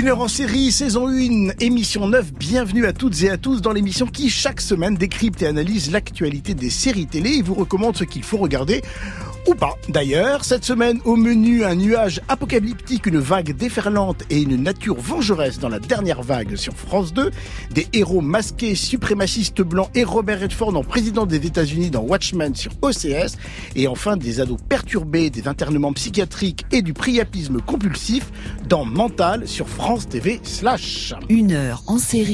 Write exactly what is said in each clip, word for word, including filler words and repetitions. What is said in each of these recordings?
Une heure en série, saison un, émission neuf. Bienvenue à toutes et à tous dans l'émission qui, chaque semaine, décrypte et analyse l'actualité des séries télé et vous recommande ce qu'il faut regarder ou pas. D'ailleurs, cette semaine, au menu, un nuage apocalyptique, une vague déferlante et une nature vengeresse dans la dernière vague sur France deux, des héros masqués, suprémacistes blancs et Robert Redford en président des États-Unis dans Watchmen sur O C S, et enfin des ados perturbés, des internements psychiatriques et du priapisme compulsif dans Mental sur France T V slash. Une heure en série,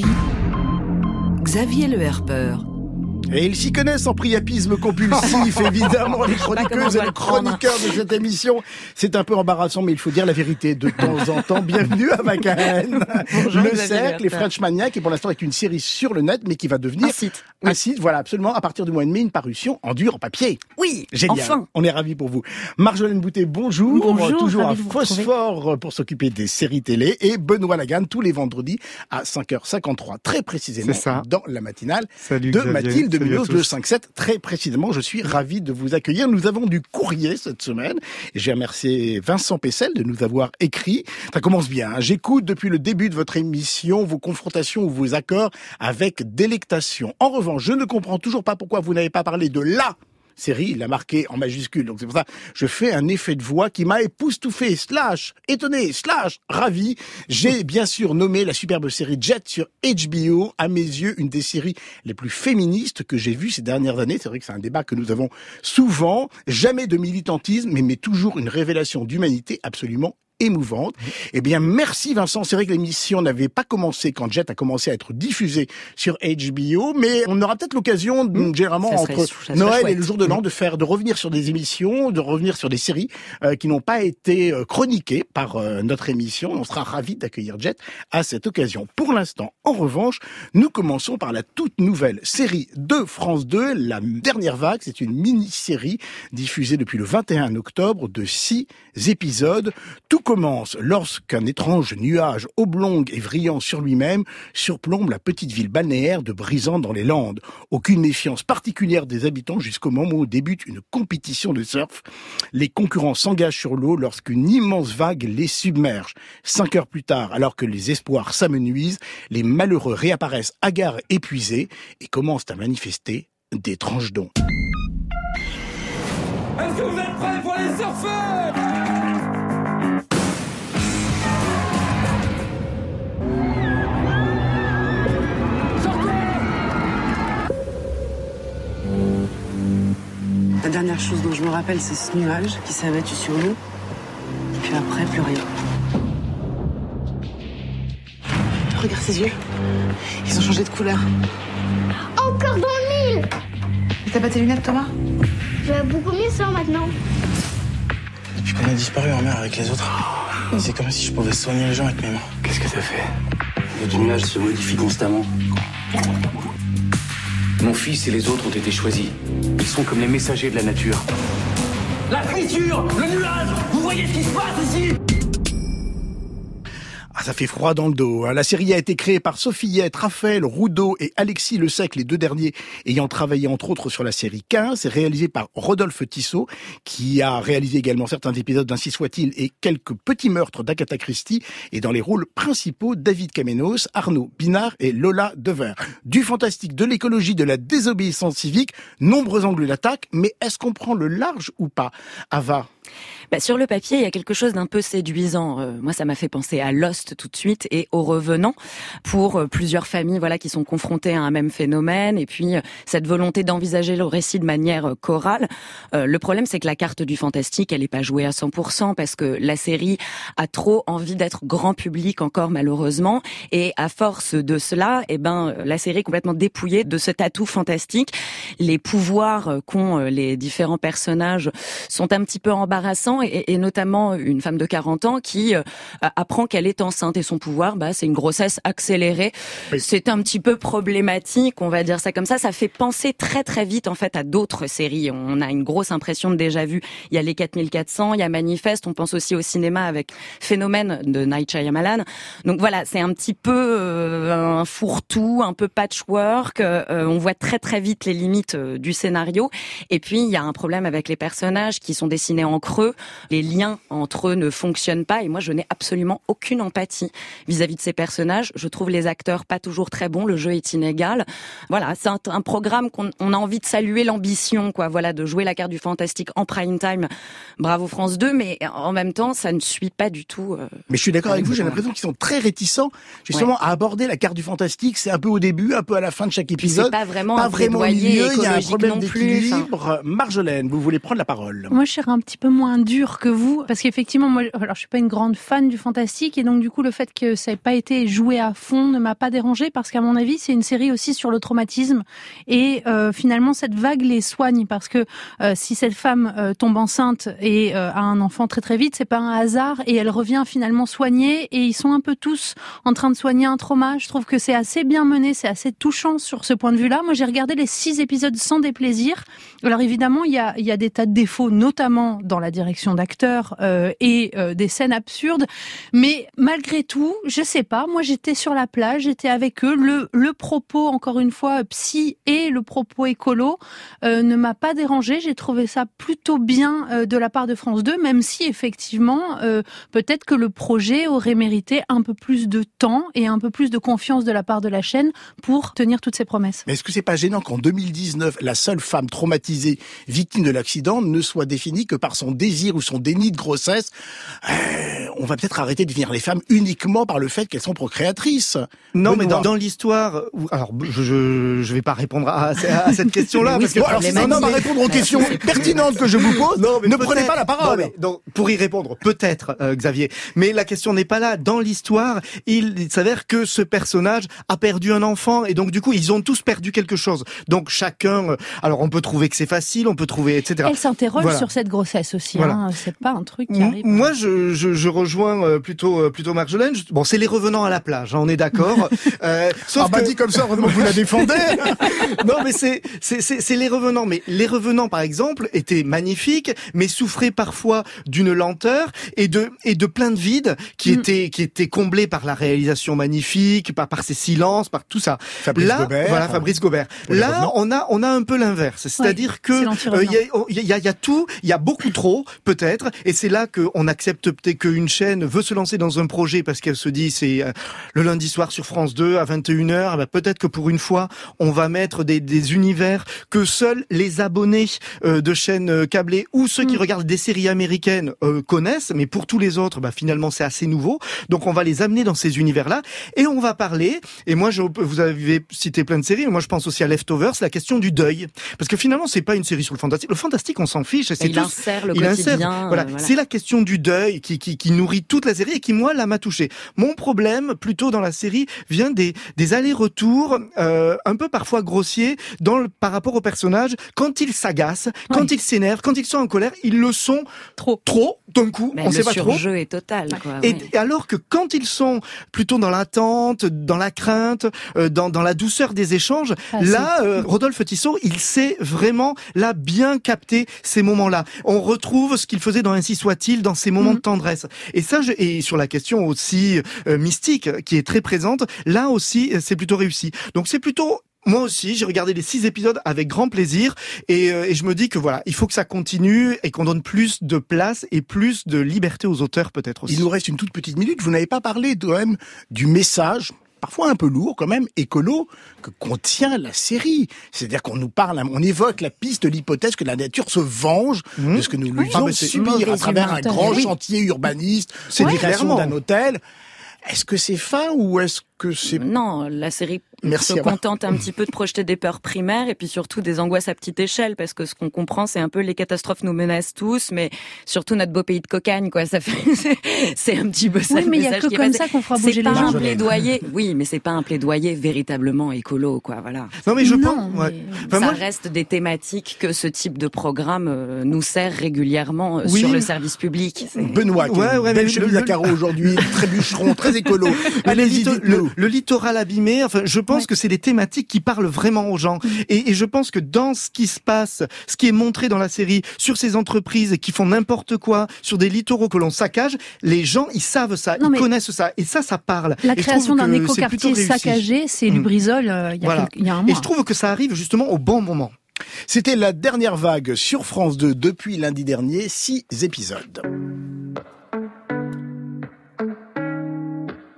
Xavier Le Herper. Et ils s'y connaissent en priapisme compulsif, évidemment, les chroniqueuses et les chroniqueurs de cette émission. C'est un peu embarrassant, mais il faut dire la vérité de temps en temps. Bienvenue à Macaen. Le Cercle, les French Maniacs, qui pour l'instant est une série sur le net, mais qui va devenir un site. Un oui. site, voilà, absolument, à partir du mois de mai, une parution en dur, en papier. Oui, génial. Enfin. On est ravis pour vous. Marjolaine Boutet, bonjour. Bonjour. Toujours un phosphore pour s'occuper des séries télé. Et Benoît Lagarde, tous les vendredis à cinq heures cinquante-trois, très précisément, dans la matinale Salut, de Xavier. Mathilde Salut Munoz, le cinq sept. Très précisément, je suis ravi de vous accueillir. Nous avons du courrier cette semaine. Et j'ai remercié Vincent Pessel de nous avoir écrit. Ça commence bien. Hein. J'écoute depuis le début de votre émission vos confrontations ou vos accords avec délectation. En revanche, je ne comprends toujours pas pourquoi vous n'avez pas parlé de la série, il l'a marqué en majuscule, donc c'est pour ça que je fais un effet de voix qui m'a époustouflé, slash, étonné, slash, ravi. J'ai bien sûr nommé la superbe série Jet sur H B O, à mes yeux, une des séries les plus féministes que j'ai vues ces dernières années. C'est vrai que c'est un débat que nous avons souvent. Jamais de militantisme, mais, mais toujours une révélation d'humanité absolument émouvante. Eh bien, merci Vincent. C'est vrai que l'émission n'avait pas commencé quand Jet a commencé à être diffusée sur H B O, mais on aura peut-être l'occasion, mmh. généralement, ça serait, entre Noël et le jour de l'an, mmh. de faire, de revenir sur des émissions, de revenir sur des séries euh, qui n'ont pas été euh, chroniquées par euh, notre émission. On sera ravis d'accueillir Jet à cette occasion. Pour l'instant, en revanche, nous commençons par la toute nouvelle série de France deux, La Dernière Vague. C'est une mini-série diffusée depuis le vingt et un octobre de six épisodes. Tout commence lorsqu'un étrange nuage oblong et brillant sur lui-même surplombe la petite ville balnéaire de Brisant dans les Landes. Aucune méfiance particulière des habitants jusqu'au moment où débute une compétition de surf. Les concurrents s'engagent sur l'eau lorsqu'une immense vague les submerge. Cinq heures plus tard, alors que les espoirs s'amenuisent, les malheureux réapparaissent hagards et épuisés et commencent à manifester d'étranges dons. Est-ce que vous êtes prêts pour les surfeurs ? La dernière chose dont je me rappelle, c'est ce nuage qui s'est abattu sur nous. Et puis après, plus rien. Regarde ses yeux. Ils ont changé de couleur. Encore dans le mille. T'as pas tes lunettes, Thomas ? Je vais beaucoup mieux ça maintenant. Depuis qu'on a disparu en mer avec les autres, c'est comme si je pouvais soigner les gens avec mes mains. Qu'est-ce que t'as fait ? Le nuage se modifie constamment. Mon fils et les autres ont été choisis. Ils sont comme les messagers de la nature. La friture, le nuage, vous voyez ce qui se passe ici ? Ah, ça fait froid dans le dos. Hein. La série a été créée par Sophillette, Raphaël Roudot et Alexis Le Sec, les deux derniers ayant travaillé entre autres sur la série quinze. C'est réalisé par Rodolphe Tissot, qui a réalisé également certains épisodes d'Ainsi soit-il et quelques petits meurtres d'Agatha Christie. Et dans les rôles principaux, David Kamenios, Arnaud Binard et Lola Dever. Du fantastique, de l'écologie, de la désobéissance civique, nombreux angles d'attaque. Mais est-ce qu'on prend le large ou pas, Ava ? Bah, sur le papier, il y a quelque chose d'un peu séduisant. Euh, moi, ça m'a fait penser à Lost tout de suite et aux Revenants, pour euh, plusieurs familles, voilà, qui sont confrontées à un même phénomène, et puis euh, cette volonté d'envisager le récit de manière euh, chorale. Euh, le problème, c'est que la carte du fantastique, elle est pas jouée à cent pour cent parce que la série a trop envie d'être grand public encore, malheureusement, et à force de cela, eh ben, la série est complètement dépouillée de cet atout fantastique. Les pouvoirs qu'ont les différents personnages sont un petit peu embarrassants. Et, et notamment une femme de quarante ans qui euh, apprend qu'elle est enceinte et son pouvoir, bah, c'est une grossesse accélérée. Oui. C'est un petit peu problématique, on va dire ça comme ça. Ça fait penser très très vite en fait à d'autres séries. On a une grosse impression de déjà vu. Il y a les quatre mille quatre cents, il y a Manifeste. On pense aussi au cinéma avec Phénomène de Night Shyamalan. Donc voilà, c'est un petit peu euh, un fourre-tout, un peu patchwork. Euh, on voit très très vite les limites euh, du scénario. Et puis il y a un problème avec les personnages qui sont dessinés en creux. Les liens entre eux ne fonctionnent pas et moi je n'ai absolument aucune empathie empathie vis-à-vis de ces personnages. Je trouve les acteurs pas toujours très bons, le jeu est inégal. Voilà, c'est un, un programme qu'on on a envie de saluer l'ambition, quoi. Voilà, de jouer la carte du fantastique en prime time. Bravo France deux, mais en même temps, ça ne suit pas du tout. Euh, mais je suis d'accord avec vous, j'ai l'impression qu'ils sont très réticents, justement, ouais. à aborder la carte du fantastique. C'est un peu au début, un peu à la fin de chaque épisode. C'est pas vraiment pas un vraiment au milieu, il y a un problème d'équilibre. Enfin... Marjolaine, vous voulez prendre la parole? Moi, je serais un petit peu moins dure que vous, parce qu'effectivement, moi, alors je suis pas une grande fan du fantastique, et donc du coup, le fait que ça ait pas été joué à fond ne m'a pas dérangée, parce qu'à mon avis, c'est une série aussi sur le traumatisme, et euh, finalement, cette vague les soigne, parce que euh, si cette femme euh, tombe enceinte et euh, a un enfant très très vite, c'est pas un hasard, et elle revient finalement soignée, et ils sont un peu tous en train de soigner un trauma. Je trouve que c'est assez bien mené, c'est assez touchant sur ce point de vue-là. Moi, j'ai regardé les six épisodes sans déplaisir. Alors évidemment, il y a, il y a des tas de défauts, notamment dans la direction d'acteurs euh, et euh, des scènes absurdes. Mais malgré tout, je sais pas, moi j'étais sur la plage, j'étais avec eux. Le, le propos, encore une fois, psy et le propos écolo euh, ne m'a pas dérangé. J'ai trouvé ça plutôt bien euh, de la part de France deux, même si effectivement, euh, peut-être que le projet aurait mérité un peu plus de temps et un peu plus de confiance de la part de la chaîne pour tenir toutes ses promesses. Mais est-ce que c'est pas gênant qu'en deux mille dix-neuf, la seule femme traumatisée, victime de l'accident, ne soit définie que par son désir ou son déni de grossesse? euh, On va peut-être arrêter de définir les femmes uniquement par le fait qu'elles sont procréatrices. Non, Benoît. mais dans, dans l'histoire, alors je, je je vais pas répondre à, à cette question-là. Oui, parce que bon, alors, si un homme à répondre aux questions pertinentes que je vous pose, non, ne prenez pas la parole. Non, mais, donc, pour y répondre, peut-être, euh, Xavier. Mais la question n'est pas là. Dans l'histoire, il, il s'avère que ce personnage a perdu un enfant, et donc du coup, ils ont tous perdu quelque chose. Donc chacun, euh, alors on peut trouver que c'est facile, on peut trouver, et cetera. Elle s'interroge voilà. sur cette grossesse aussi. Voilà. Hein. C'est pas un truc qui arrive. Moi, je, je, je rejoins plutôt plutôt Marjolaine. Bon, c'est les revenants à la plage, hein, on est d'accord. euh, sauf ah bah que... dit comme ça, heureusement que vous la défendez. Non, mais c'est c'est c'est c'est les revenants. Mais les revenants, par exemple, étaient magnifiques, mais souffraient parfois d'une lenteur et de et de plein de vides qui mm. étaient qui étaient comblés par la réalisation magnifique, par par ses silences, par tout ça. Fabrice Là, Gobert. Voilà, Fabrice Gobert. Là, on a on a un peu l'inverse, c'est-à-dire ouais, que il euh, y, a, y a y a tout, il y a beaucoup trop peut-être, et c'est là que on accepte peut-être qu'une chaîne veut se lancer dans un projet parce qu'elle se dit c'est euh, le lundi soir sur France deux à vingt et une heures, bah, peut-être que pour une fois on va mettre des des univers que seuls les abonnés euh, de chaînes euh, câblées ou ceux mmh. qui regardent des séries américaines euh, connaissent, mais pour tous les autres, bah finalement c'est assez nouveau. Donc on va les amener dans ces univers-là et on va parler. Et moi, je, vous avez cité plein de séries, mais moi je pense aussi à Leftovers, la question du deuil, parce que finalement c'est pas une série sur le fantastique. Le fantastique, on s'en fiche. C'est il tous, insère le il quotidien. Insère, voilà. Euh, voilà. C'est la question du deuil qui, qui, qui nourrit toute la série et qui moi là m'a touché. Mon problème, plutôt dans la série, vient des, des allers-retours euh, un peu parfois grossiers dans le, par rapport aux personnages. Quand ils s'agacent, quand oui. ils s'énervent, quand ils sont en colère, ils le sont trop, trop d'un coup. Mais on le sait pas trop. Le surjeu est total. Quoi, et, oui. et alors que quand ils sont plutôt dans l'attente, dans la crainte, euh, dans, dans la douceur des échanges, ah, là, euh, Rodolphe Tissot, il sait vraiment là bien capter ces moments-là. On retrouve ce qu'il faisait dans Ainsi soit-il, dans ces moments mmh. de tendresse. Et ça, je, et sur la question aussi euh, mystique qui est très présente, là aussi, c'est plutôt réussi. Donc c'est plutôt moi aussi, j'ai regardé les six épisodes avec grand plaisir et, euh, et je me dis que voilà, il faut que ça continue et qu'on donne plus de place et plus de liberté aux auteurs peut-être aussi. Il nous reste une toute petite minute. Vous n'avez pas parlé quand même du message, parfois un peu lourd quand même, écolo, que contient la série. C'est-à-dire qu'on nous parle, on évoque la piste de l'hypothèse que la nature se venge mmh. de ce que nous lui faisons oui. subir à travers un grand oui. chantier urbaniste, c'est ouais, création d'un hôtel. Est-ce que c'est fin ou est-ce que c'est... Non, la série Merci se contente un petit peu de projeter des peurs primaires et puis surtout des angoisses à petite échelle, parce que ce qu'on comprend, c'est un peu les catastrophes nous menacent tous, mais surtout notre beau pays de cocagne, quoi. Ça fait, c'est un petit peu ça. Oui, mais il y a que comme ça qu'on fera bouger les gens. C'est pas un plaidoyer. Oui, mais c'est pas un plaidoyer véritablement écolo, quoi. Voilà. Non, mais je non, pense. Mais... Ouais. Enfin, ça moi... reste des thématiques que ce type de programme euh, nous sert régulièrement euh, oui. sur le service public. C'est... Benoît, qui ouais, ouais, belle chemise à carreaux aujourd'hui, très bûcheron, très écolo. Allez-y, le, le, le littoral abîmé. Enfin, je pense ouais. que c'est des thématiques qui parlent vraiment aux gens. Et, et je pense que dans ce qui se passe, ce qui est montré dans la série, sur ces entreprises qui font n'importe quoi, sur des littoraux que l'on saccage, les gens, ils savent ça, non, ils connaissent ça. Et ça, ça parle. La et création d'un écoquartier saccagé, c'est mmh. Lubrizol, euh, il y a voilà. quelques, il y a un mois. Et je trouve que ça arrive justement au bon moment. C'était la dernière vague sur France deux depuis lundi dernier, six épisodes.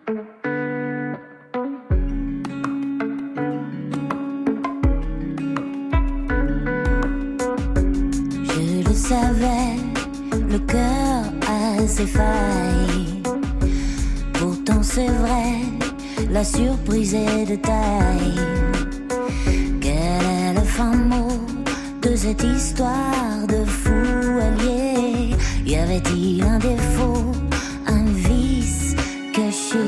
savais, le cœur a ses failles. Pourtant c'est vrai, la surprise est de taille. Quel est le fin mot de cette histoire de fou allié? Y avait-il un défaut, un vice caché?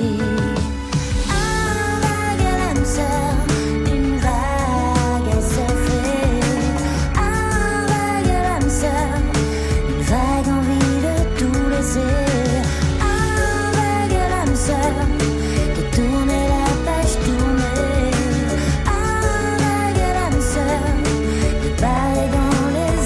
Un vague à l'âme sœur, une vague à surfer. Un vague à l'âme sœur, une vague envie de tout laisser. Un vague à l'âme sœur, de tourner la page tournée. Un vague à l'âme sœur, de baller dans les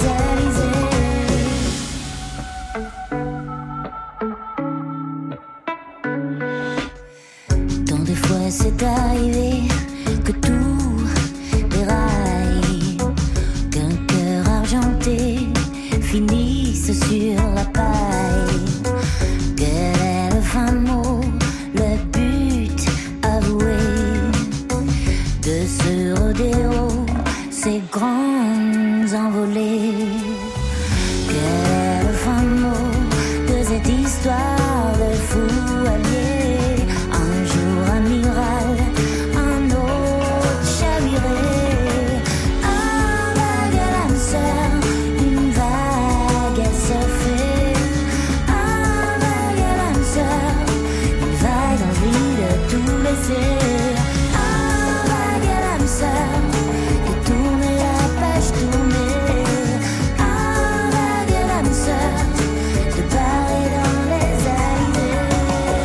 Élysées. Tant des fois c'est arrivé que tout déraille, qu'un cœur argenté finisse sur la paille. Quel est le fin mot, le but avoué de ce rodéo, ces grandes envolées? Quel est le fin mot de cette histoire de fou allié? Un jour amiral, un autre chaviré. Un vague à l'âme sœur, une vague à surfer. Un vague à l'âme sœur, une vague envie de tout laisser. Un vague à l'âme sœur, de tourner la page tournée. Un vague à l'âme sœur, de barrer dans les Élysées.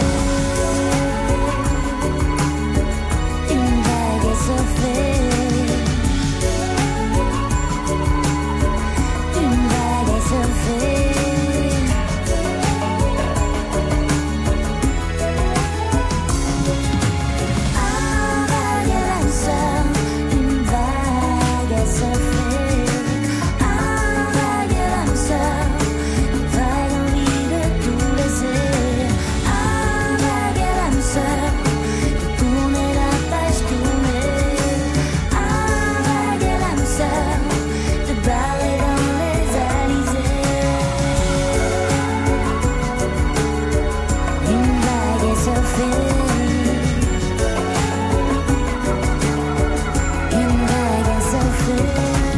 Une vague à surfer. Une vague à surfer. Un vague à l'âme sœur, une vague à surfer. Un vague à l'âme sœur, une vague envie de tout laisser. Un vague à l'âme sœur, de tourner la page tournée. Un vague à l'âme sœur, de baller dans les Élysées. Une vague à surfer. Une vague à surfer.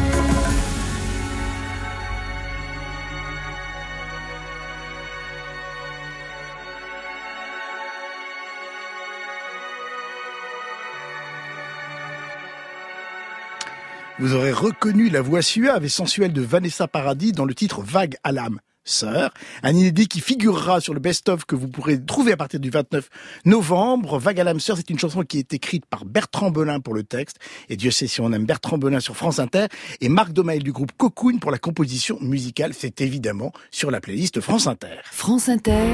Vous aurez reconnu la voix suave et sensuelle de Vanessa Paradis dans le titre Vague à l'âme sœur, un inédit qui figurera sur le best-of que vous pourrez trouver à partir du vingt-neuf novembre. Vague à l'âme sœur, c'est une chanson qui est écrite par Bertrand Belin pour le texte, et Dieu sait si on aime Bertrand Belin sur France Inter, et Marc Domael du groupe Cocoon pour la composition musicale. C'est évidemment sur la playlist France Inter. France Inter.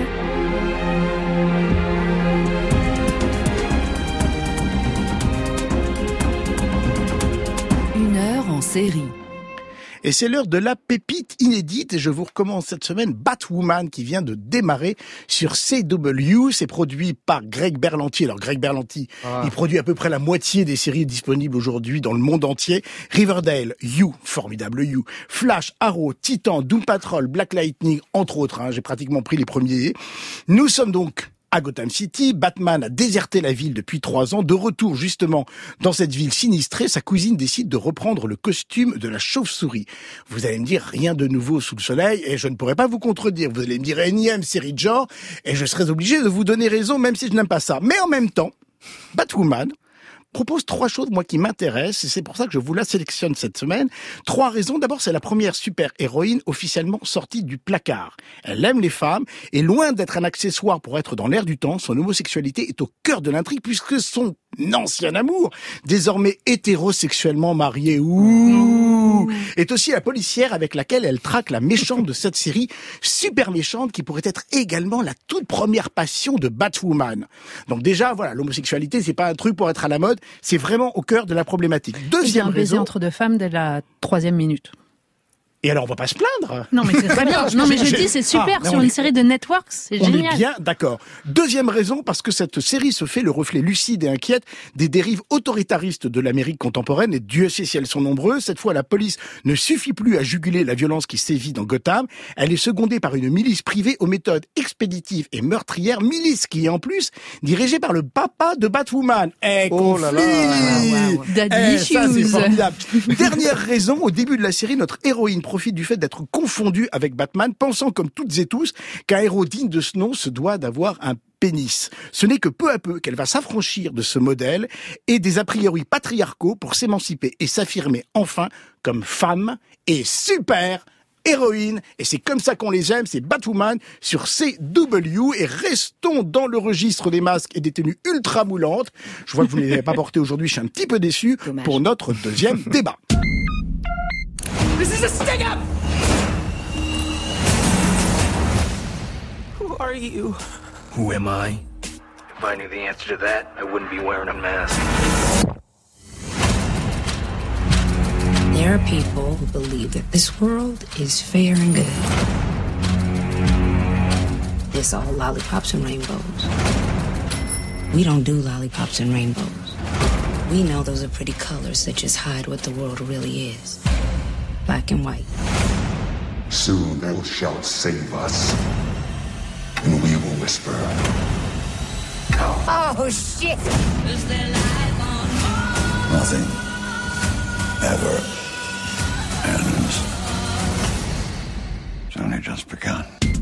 Une heure en série. Et c'est l'heure de la pépite inédite et je vous recommande cette semaine Batwoman qui vient de démarrer sur C W. C'est produit par Greg Berlanti. Alors Greg Berlanti, ah. il produit à peu près la moitié des séries disponibles aujourd'hui dans le monde entier. Riverdale, You, formidable You, Flash, Arrow, Titan, Doom Patrol, Black Lightning, entre autres. Hein, j'ai pratiquement pris les premiers. Nous sommes donc à Gotham City. Batman a déserté la ville depuis trois ans. De retour justement dans cette ville sinistrée, sa cousine décide de reprendre le costume de la chauve-souris. Vous allez me dire rien de nouveau sous le soleil et je ne pourrai pas vous contredire. Vous allez me dire énième série de genre et je serai obligé de vous donner raison même si je n'aime pas ça. Mais en même temps, Batwoman propose trois choses, moi, qui m'intéressent, et c'est pour ça que je vous la sélectionne cette semaine. Trois raisons. D'abord, c'est la première super-héroïne officiellement sortie du placard. Elle aime les femmes, et loin d'être un accessoire pour être dans l'air du temps, son homosexualité est au cœur de l'intrigue, puisque son ancien amour, désormais hétérosexuellement marié, ouh, est aussi la policière avec laquelle elle traque la méchante de cette série, super méchante, qui pourrait être également la toute première passion de Batwoman. Donc déjà, voilà, l'homosexualité, c'est pas un truc pour être à la mode, c'est vraiment au cœur de la problématique. Deuxième raison. Un baiser raison, entre deux femmes dès la troisième minute. Et alors, on va pas se plaindre. Non, mais c'est très bien. Non, mais je dis, c'est super. Ah, Sur une est... série de Networks, c'est on génial. On est bien d'accord. Deuxième raison, parce que cette série se fait le reflet lucide et inquiète des dérives autoritaristes de l'Amérique contemporaine, et Dieu sait si elles sont nombreuses. Cette fois, la police ne suffit plus à juguler la violence qui sévit dans Gotham. Elle est secondée par une milice privée aux méthodes expéditives et meurtrières, milice qui est en plus dirigée par le papa de Batwoman. Eh, oh là là, wow, wow. Eh, ça, c'est formidable. Dernière raison, au début de la série, notre héroïne profite du fait d'être confondue avec Batman, pensant comme toutes et tous qu'un héros digne de ce nom se doit d'avoir un pénis. Ce n'est que peu à peu qu'elle va s'affranchir de ce modèle et des a priori patriarcaux pour s'émanciper et s'affirmer enfin comme femme et super héroïne. Et c'est comme ça qu'on les aime, c'est Batwoman sur C W. Et restons dans le registre des masques et des tenues ultra moulantes. Je vois que vous ne les avez pas portés aujourd'hui, je suis un petit peu déçu. Dommage. Pour notre deuxième débat. This is a sting-up! Who are you? Who am I? If I knew the answer to that, I wouldn't be wearing a mask. There are people who believe that this world is fair and good. It's all lollipops and rainbows. We don't do lollipops and rainbows. We know those are pretty colors that just hide what the world really is. Black and white. Soon thou shalt save us, and we will whisper. Oh, shit! Nothing ever ends. It's only just begun.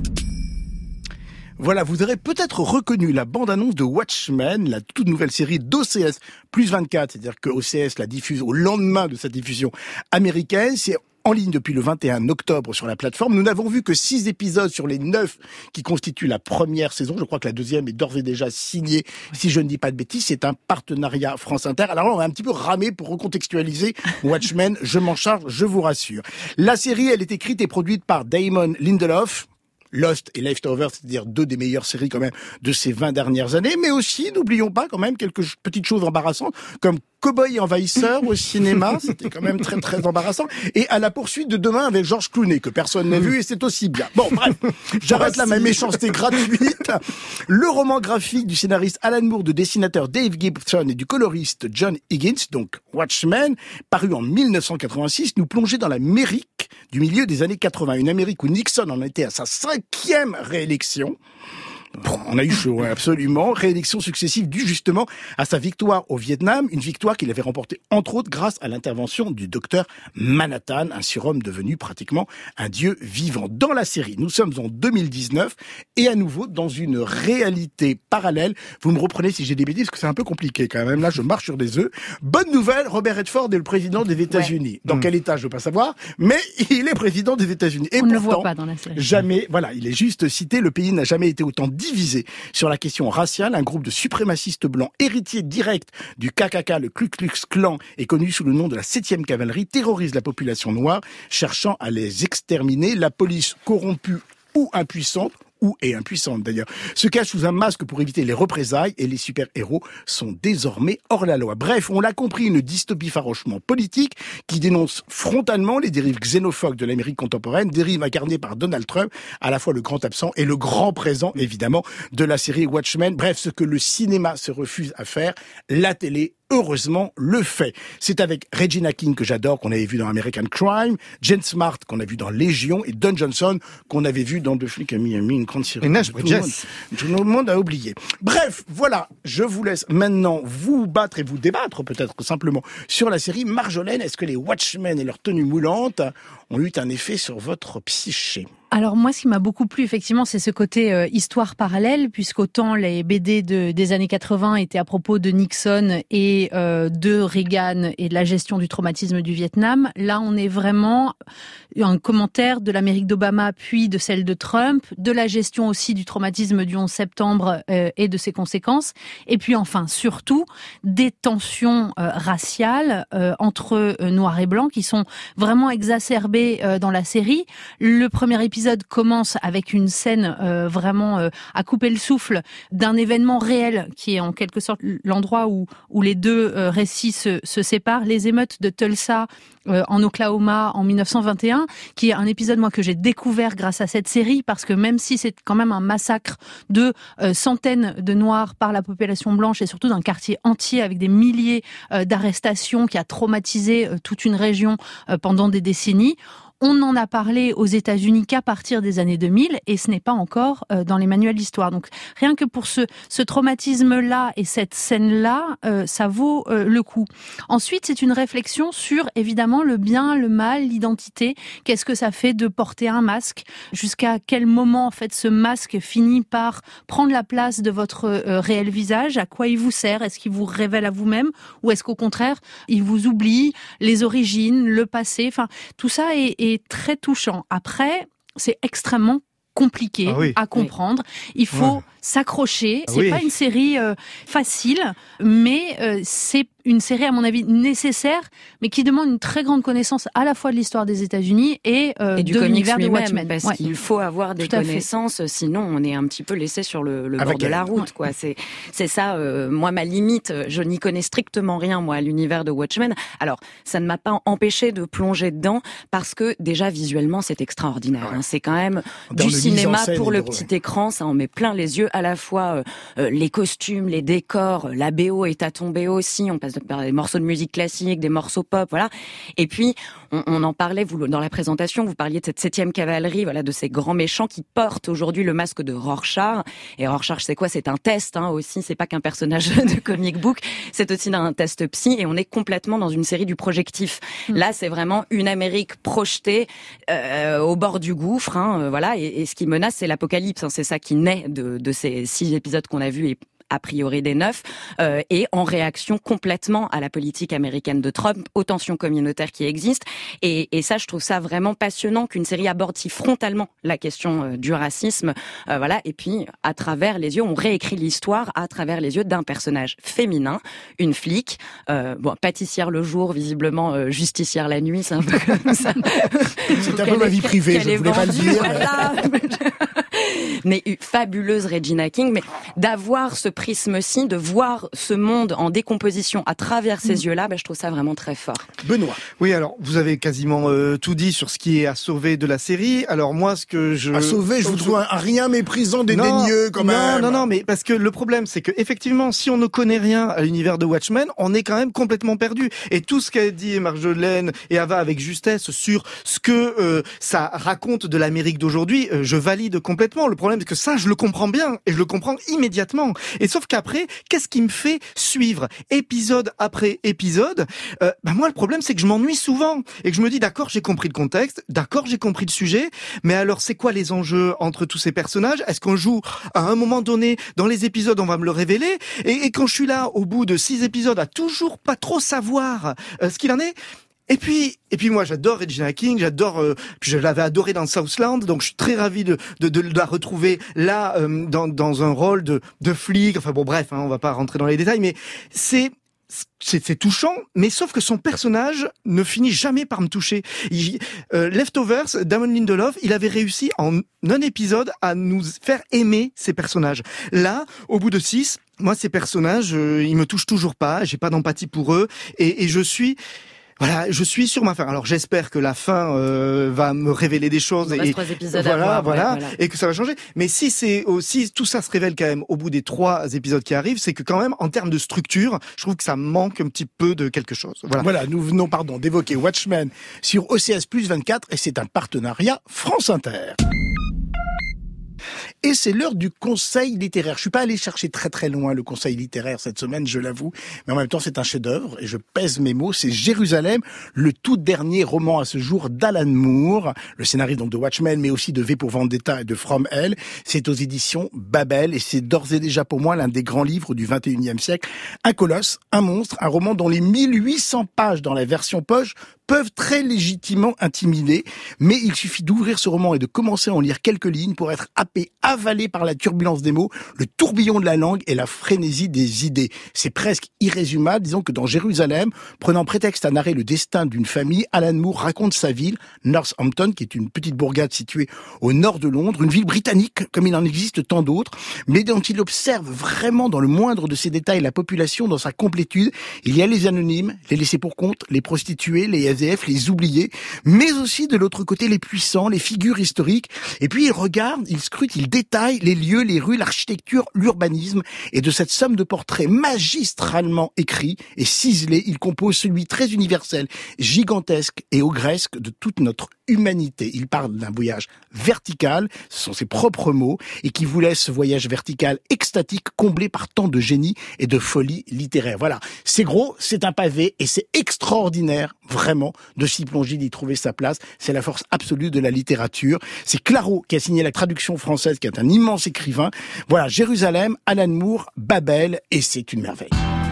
Voilà, vous aurez peut-être reconnu la bande-annonce de Watchmen, la toute nouvelle série d'O C S plus vingt-quatre, c'est-à-dire que O C S la diffuse au lendemain de sa diffusion américaine. C'est en ligne depuis le vingt et un octobre sur la plateforme. Nous n'avons vu que six épisodes sur les neuf qui constituent la première saison. Je crois que la deuxième est d'ores et déjà signée, si je ne dis pas de bêtises. C'est un partenariat France Inter. Alors là, on va un petit peu ramer pour recontextualiser Watchmen. Je m'en charge, je vous rassure. La série, elle est écrite et produite par Damon Lindelof. Lost et Leftovers, c'est-à-dire deux des meilleures séries quand même de ces vingt dernières années, mais aussi, n'oublions pas quand même quelques petites choses embarrassantes, comme Cowboy et Envahisseur au cinéma, c'était quand même très très embarrassant, et À la poursuite de demain avec George Clooney, que personne n'a vu, et c'est aussi bien. Bon, bref, j'arrête là ma méchanceté gratuite. Le roman graphique du scénariste Alan Moore, de dessinateur Dave Gibson et du coloriste John Higgins, donc Watchmen, paru en mille neuf cent quatre-vingt-six, nous plongeait dans l'Amérique du milieu des années quatre-vingts, une Amérique où Nixon en était à sa cinquième réélection. On a eu chaud, absolument. Réélection successive due justement à sa victoire au Vietnam, une victoire qu'il avait remportée entre autres grâce à l'intervention du docteur Manhattan, un surhomme devenu pratiquement un dieu vivant. Dans la série, nous sommes en deux mille dix-neuf et à nouveau dans une réalité parallèle. Vous me reprenez si j'ai des bêtises, parce que c'est un peu compliqué quand même. Là, je marche sur des œufs. Bonne nouvelle, Robert Redford est le président des États-Unis. Ouais. Dans mmh. quel état, je veux pas savoir, mais il est président des États-Unis. Et on pourtant, ne le voit pas dans la série. Jamais, voilà, il est juste cité, le pays n'a jamais été autant divisé sur la question raciale. Un groupe de suprémacistes blancs héritiers directs du K K K, le Ku Klux Klan, est connu sous le nom de la septième cavalerie, terrorise la population noire, cherchant à les exterminer. La police corrompue ou impuissante, ou est impuissante d'ailleurs, se cache sous un masque pour éviter les représailles, et les super-héros sont désormais hors la loi. Bref, on l'a compris, une dystopie farouchement politique qui dénonce frontalement les dérives xénophobes de l'Amérique contemporaine, dérives incarnées par Donald Trump, à la fois le grand absent et le grand présent, évidemment, de la série Watchmen. Bref, ce que le cinéma se refuse à faire, la télé heureusement le fait. C'est avec Regina King, que j'adore, qu'on avait vu dans American Crime, Jane Smart qu'on a vu dans Légion, et Don Johnson qu'on avait vu dans The Flick à Miami, une grande série. Et Nash Bridges. Tout le monde a oublié. Bref, voilà, je vous laisse maintenant vous battre et vous débattre peut-être simplement sur la série. Marjolaine, est-ce que les Watchmen et leur tenue moulante ont eu un effet sur votre psyché ? Alors moi, ce qui m'a beaucoup plu, effectivement, c'est ce côté euh, histoire parallèle, puisqu'autant les B D de, des années quatre-vingts étaient à propos de Nixon et euh, de Reagan et de la gestion du traumatisme du Vietnam. Là, on est vraiment un commentaire de l'Amérique d'Obama, puis de celle de Trump, de la gestion aussi du traumatisme du onze septembre euh, et de ses conséquences. Et puis enfin, surtout, des tensions euh, raciales euh, entre euh, noirs et blancs qui sont vraiment exacerbées euh, dans la série. Le premier épisode l'épisode commence avec une scène euh, vraiment euh, à couper le souffle d'un événement réel qui est en quelque sorte l'endroit où, où les deux euh, récits se, se séparent, les émeutes de Tulsa euh, en Oklahoma en dix-neuf cent vingt et un, qui est un épisode moi que j'ai découvert grâce à cette série, parce que même si c'est quand même un massacre de euh, centaines de Noirs par la population blanche et surtout d'un quartier entier avec des milliers euh, d'arrestations qui a traumatisé euh, toute une région euh, pendant des décennies, on n'en a parlé aux États-Unis qu'à partir des années deux mille et ce n'est pas encore euh, dans les manuels d'histoire. Donc rien que pour ce, ce traumatisme-là et cette scène-là, euh, ça vaut euh, le coup. Ensuite, c'est une réflexion sur évidemment le bien, le mal, l'identité. Qu'est-ce que ça fait de porter un masque ? Jusqu'à quel moment en fait ce masque finit par prendre la place de votre euh, réel visage ? À quoi il vous sert ? Est-ce qu'il vous révèle à vous-même ou est-ce qu'au contraire il vous oublie les origines, le passé ? Enfin, tout ça est, est très touchant. Après, c'est extrêmement compliqué ah oui. à comprendre. Il faut ouais. s'accrocher. Ah c'est oui. pas une série euh, facile, mais euh, c'est une série, à mon avis, nécessaire, mais qui demande une très grande connaissance à la fois de l'histoire des États-Unis et, euh, et du de l'univers de Watchmen. Parce ouais. qu'il faut avoir des connaissances, sinon on est un petit peu laissé sur le, le bord de la route. Ouais. Quoi. C'est, c'est ça, euh, moi, ma limite. Je n'y connais strictement rien, moi, à l'univers de Watchmen. Alors, ça ne m'a pas empêché de plonger dedans, parce que déjà, visuellement, c'est extraordinaire. Ouais. Hein. C'est quand même Dans du cinéma pour le petit ouais. écran. Ça en met plein les yeux, à la fois euh, les costumes, les décors, la B O est à tomber aussi. On passe par des morceaux de musique classique, des morceaux pop, voilà. Et puis, on, on en parlait, vous, dans la présentation, vous parliez de cette septième cavalerie, voilà, de ces grands méchants qui portent aujourd'hui le masque de Rorschach. Et Rorschach, c'est quoi ? C'est un test, hein, aussi. C'est pas qu'un personnage de comic book. C'est aussi un test psy. Et on est complètement dans une série du projectif. Mmh. Là, c'est vraiment une Amérique projetée, euh, au bord du gouffre, hein, euh, voilà. Et, et ce qui menace, c'est l'apocalypse, hein. C'est ça qui naît de, de ces six épisodes qu'on a vus et a priori des neuf, euh, et en réaction complètement à la politique américaine de Trump, aux tensions communautaires qui existent. Et, et ça, je trouve ça vraiment passionnant qu'une série aborde si frontalement la question euh, du racisme. Euh, voilà. Et puis, à travers les yeux, on réécrit l'histoire à travers les yeux d'un personnage féminin, une flic, euh, bon, pâtissière le jour, visiblement euh, justicière la nuit, c'est un peu comme ça. C'est un peu ma vie privée, je ne voulais pas le dire. Voilà. Mais fabuleuse Regina King, mais d'avoir ce prisme-ci, de voir ce monde en décomposition à travers ces mmh. yeux-là, bah, je trouve ça vraiment très fort. Benoît. Oui, alors, vous avez quasiment euh, tout dit sur ce qui est à sauver de la série. Alors moi, ce que je... À sauver, je vous trouve un, un rien méprisant, dédaigneux quand non, même. Non, non, non, mais parce que le problème, c'est que effectivement, si on ne connaît rien à l'univers de Watchmen, on est quand même complètement perdu. Et tout ce qu'a dit Marjolaine et Ava avec justesse sur ce que euh, ça raconte de l'Amérique d'aujourd'hui, euh, je valide complètement. Le problème, c'est que ça, je le comprends bien et je le comprends immédiatement. Et sauf qu'après, qu'est-ce qui me fait suivre épisode après épisode ? euh, ben moi, le problème, c'est que je m'ennuie souvent et que je me dis, d'accord, j'ai compris le contexte, d'accord, j'ai compris le sujet, mais alors, c'est quoi les enjeux entre tous ces personnages ? Est-ce qu'on joue à un moment donné dans les épisodes, on va me le révéler, et, et quand je suis là, au bout de six épisodes, à toujours pas trop savoir euh, ce qu'il en est. Et puis, et puis moi, j'adore Regina King, j'adore, euh, je l'avais adoré dans Southland, donc je suis très ravi de de, de, de la retrouver là euh, dans dans un rôle de de flic. Enfin bon, bref, hein, on va pas rentrer dans les détails, mais c'est C'est, c'est touchant, mais sauf que son personnage ne finit jamais par me toucher. Il, euh, Leftovers, Damon Lindelof, il avait réussi en un épisode à nous faire aimer ces personnages. Là, au bout de six, moi, ces personnages, euh, ils me touchent toujours pas, j'ai pas d'empathie pour eux, et, et je suis... Voilà, je suis sur ma fin. Alors j'espère que la fin euh, va me révéler des choses et et trois épisodes voilà, à voir, voilà, ouais, voilà, et que ça va changer. Mais si c'est aussi tout ça se révèle quand même au bout des trois épisodes qui arrivent, c'est que quand même en termes de structure, je trouve que ça manque un petit peu de quelque chose. Voilà. Voilà, nous venons pardon d'évoquer Watchmen sur O C S plus vingt-quatre et c'est un partenariat France Inter. Et c'est l'heure du conseil littéraire. Je suis pas allé chercher très très loin le conseil littéraire cette semaine, je l'avoue, mais en même temps c'est un chef-d'œuvre et je pèse mes mots. C'est Jérusalem, le tout dernier roman à ce jour d'Alan Moore, le scénariste donc de Watchmen, mais aussi de V pour Vendetta et de From Hell. C'est aux éditions Babel et c'est d'ores et déjà pour moi l'un des grands livres du vingt et unième siècle. Un colosse, un monstre, un roman dont les mille huit cents pages dans la version poche peuvent très légitimement intimider, mais il suffit d'ouvrir ce roman et de commencer à en lire quelques lignes pour être happé happé, avalé par la turbulence des mots, le tourbillon de la langue et la frénésie des idées. C'est presque irrésumable. Disons que dans Jérusalem, prenant prétexte à narrer le destin d'une famille, Alan Moore raconte sa ville, Northampton, qui est une petite bourgade située au nord de Londres, une ville britannique, comme il en existe tant d'autres, mais dont il observe vraiment dans le moindre de ses détails la population dans sa complétude. Il y a les anonymes, les laissés pour compte, les prostituées, les S D F, les oubliés, mais aussi de l'autre côté les puissants, les figures historiques. Et puis il regarde, il scrute, il détaille les lieux, les rues, l'architecture, l'urbanisme. Et de cette somme de portraits magistralement écrits et ciselés, il compose celui très universel, gigantesque et ogresque de toute notre humanité. Il parle d'un voyage vertical, ce sont ses propres mots, et qui vous laisse ce voyage vertical extatique, comblé par tant de génie et de folie littéraire. Voilà, c'est gros, c'est un pavé, et c'est extraordinaire, vraiment, de s'y plonger, d'y trouver sa place. C'est la force absolue de la littérature. C'est Claro qui a signé la traduction française, qui est un immense écrivain. Voilà, Jérusalem, Alan Moore, Babel, et c'est une merveille.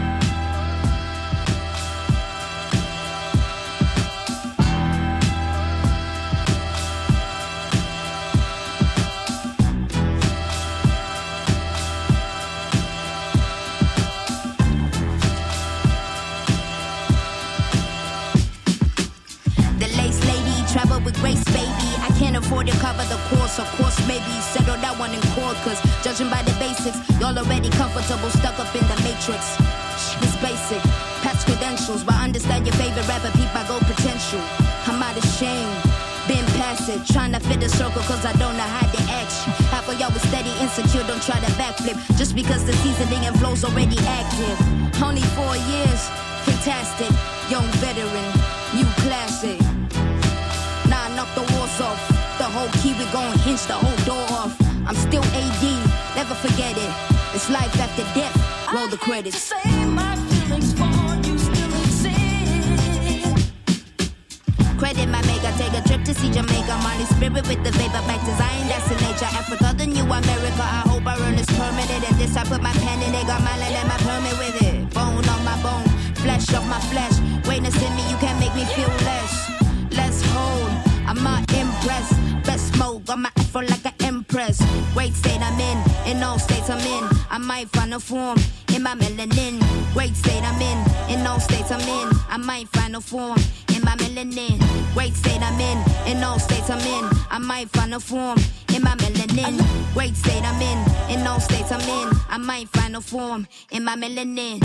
With grace, baby, I can't afford to cover the course. Of course, maybe settle that one in court. Cause judging by the basics, y'all already comfortable, stuck up in the matrix. It's basic, past credentials, but understand your favorite rapper, peep I go potential. I'm out of shame, been past it, trying to fit the circle cause I don't know how to act. Half of y'all was steady, insecure, don't try to backflip. Just because the seasoning and flow's already active. Only four years, fantastic, young veteran, new classic. Nah, knock the walls off. The whole key, we gon' hinge the whole door off. I'm still A D, never forget it. It's life after death, roll the credits. I hate to say my feelings for you still exist. Credit my maker, take a trip to see Jamaica. Money spirit with the vapor, back design, that's in nature. Africa, the new America, I hope I earn this permanent. And this I put my pen in, they got my land and my permit with it. Bone on my bone, flesh off my flesh. Witness in me, you can't make me feel less. Let's hold, I'm not impressed. Best smoke, got my afro like an empress. Great state I'm in, in all states I'm in. I might find a form in my melanin. Great state I'm in, in all states I'm in. I might find a form in my melanin. Great state I'm in, in all states I'm in. I might find a form in my melanin. Great state I'm in, in all states I'm in. I might find a form in my melanin.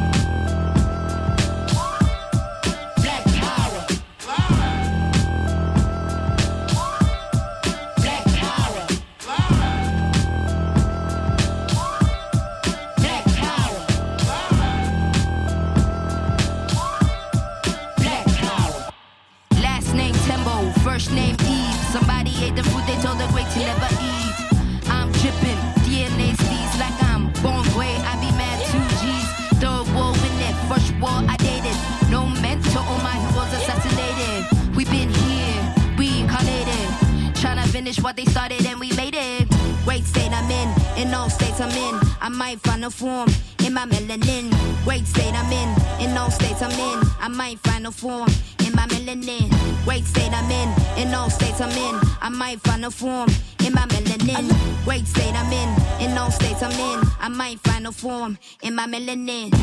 First name Eve. Somebody ate the food they told the great to never eat. I'm dripping, D N A steez like I'm born gray. I be mad two G's. Third war in it, first war I dated. No mentor, all my heroes assassinated. We been here, reincarnated. Tryna finish what they started and we made it. Great state I'm in, in all states I'm in. I might find a form in my melanin. Great state I'm in, in all states I'm in. I might find a form in my melanin. Great state I'm in, in all states I'm in. I might find a form in my melanin. Great state I'm in, in all states I'm in. I might find a form in my melanin.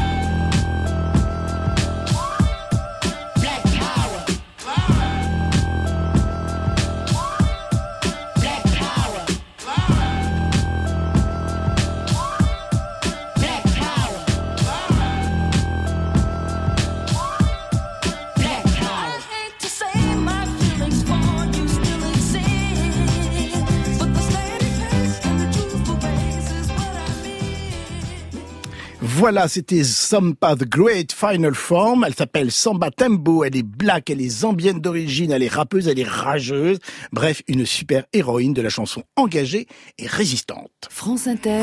Voilà, c'était Sampa The Great Final Form. Elle s'appelle Samba Tembo. Elle est black, elle est zambienne d'origine, elle est rappeuse, elle est rageuse. Bref, une super héroïne de la chanson engagée et résistante. France Inter.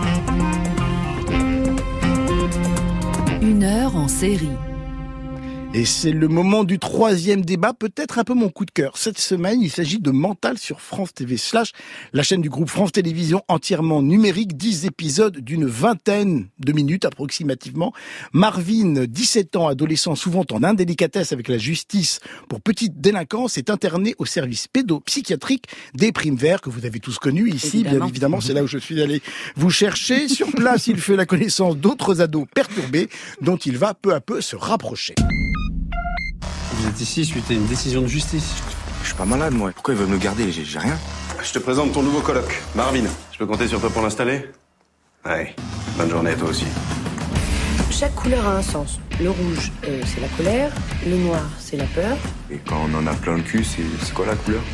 Une heure en série. Et c'est le moment du troisième débat, peut-être un peu mon coup de cœur. Cette semaine, il s'agit de Mental sur France T V slash, la chaîne du groupe France Télévisions entièrement numérique, dix épisodes d'une vingtaine de minutes approximativement. Marvin, dix-sept ans, adolescent souvent en indélicatesse avec la justice pour petite délinquance, est interné au service pédopsychiatrique des Primes Verts que vous avez tous connus ici. Évidemment. Bien évidemment, c'est là où je suis allé vous chercher. Sur place, il fait la connaissance d'autres ados perturbés dont il va peu à peu se rapprocher. Vous êtes ici suite à une décision de justice. Je suis pas malade, moi. Pourquoi ils veulent me garder? J'ai, j'ai rien. Je te présente ton nouveau coloc, Marvin. Je peux compter sur toi pour l'installer? Ouais. Bonne journée à toi aussi. Chaque couleur a un sens. Le rouge, euh, c'est la colère. Le noir, c'est la peur. Et quand on en a plein le cul, c'est, c'est quoi la couleur?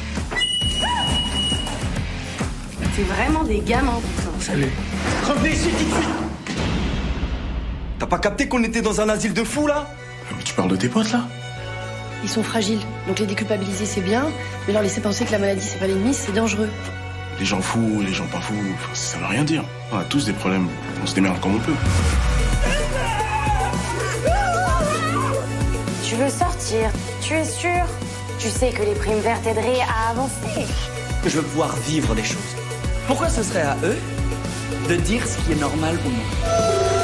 C'est vraiment des gamins, tout ça. Salut. Revenez ici tout de suite. T'as pas capté qu'on était dans un asile de fous, là? Tu parles de tes potes, là? Ils sont fragiles, donc les déculpabiliser, c'est bien, mais leur laisser penser que la maladie, c'est pas l'ennemi, c'est dangereux. Les gens fous, les gens pas fous, ça veut rien dire. On a tous des problèmes, on se démerde comme on peut. Tu veux sortir, tu es sûr? Tu sais que les primes vertes t'aideraient à avancer. Je veux pouvoir vivre des choses. Pourquoi ce serait à eux de dire ce qui est normal ou non?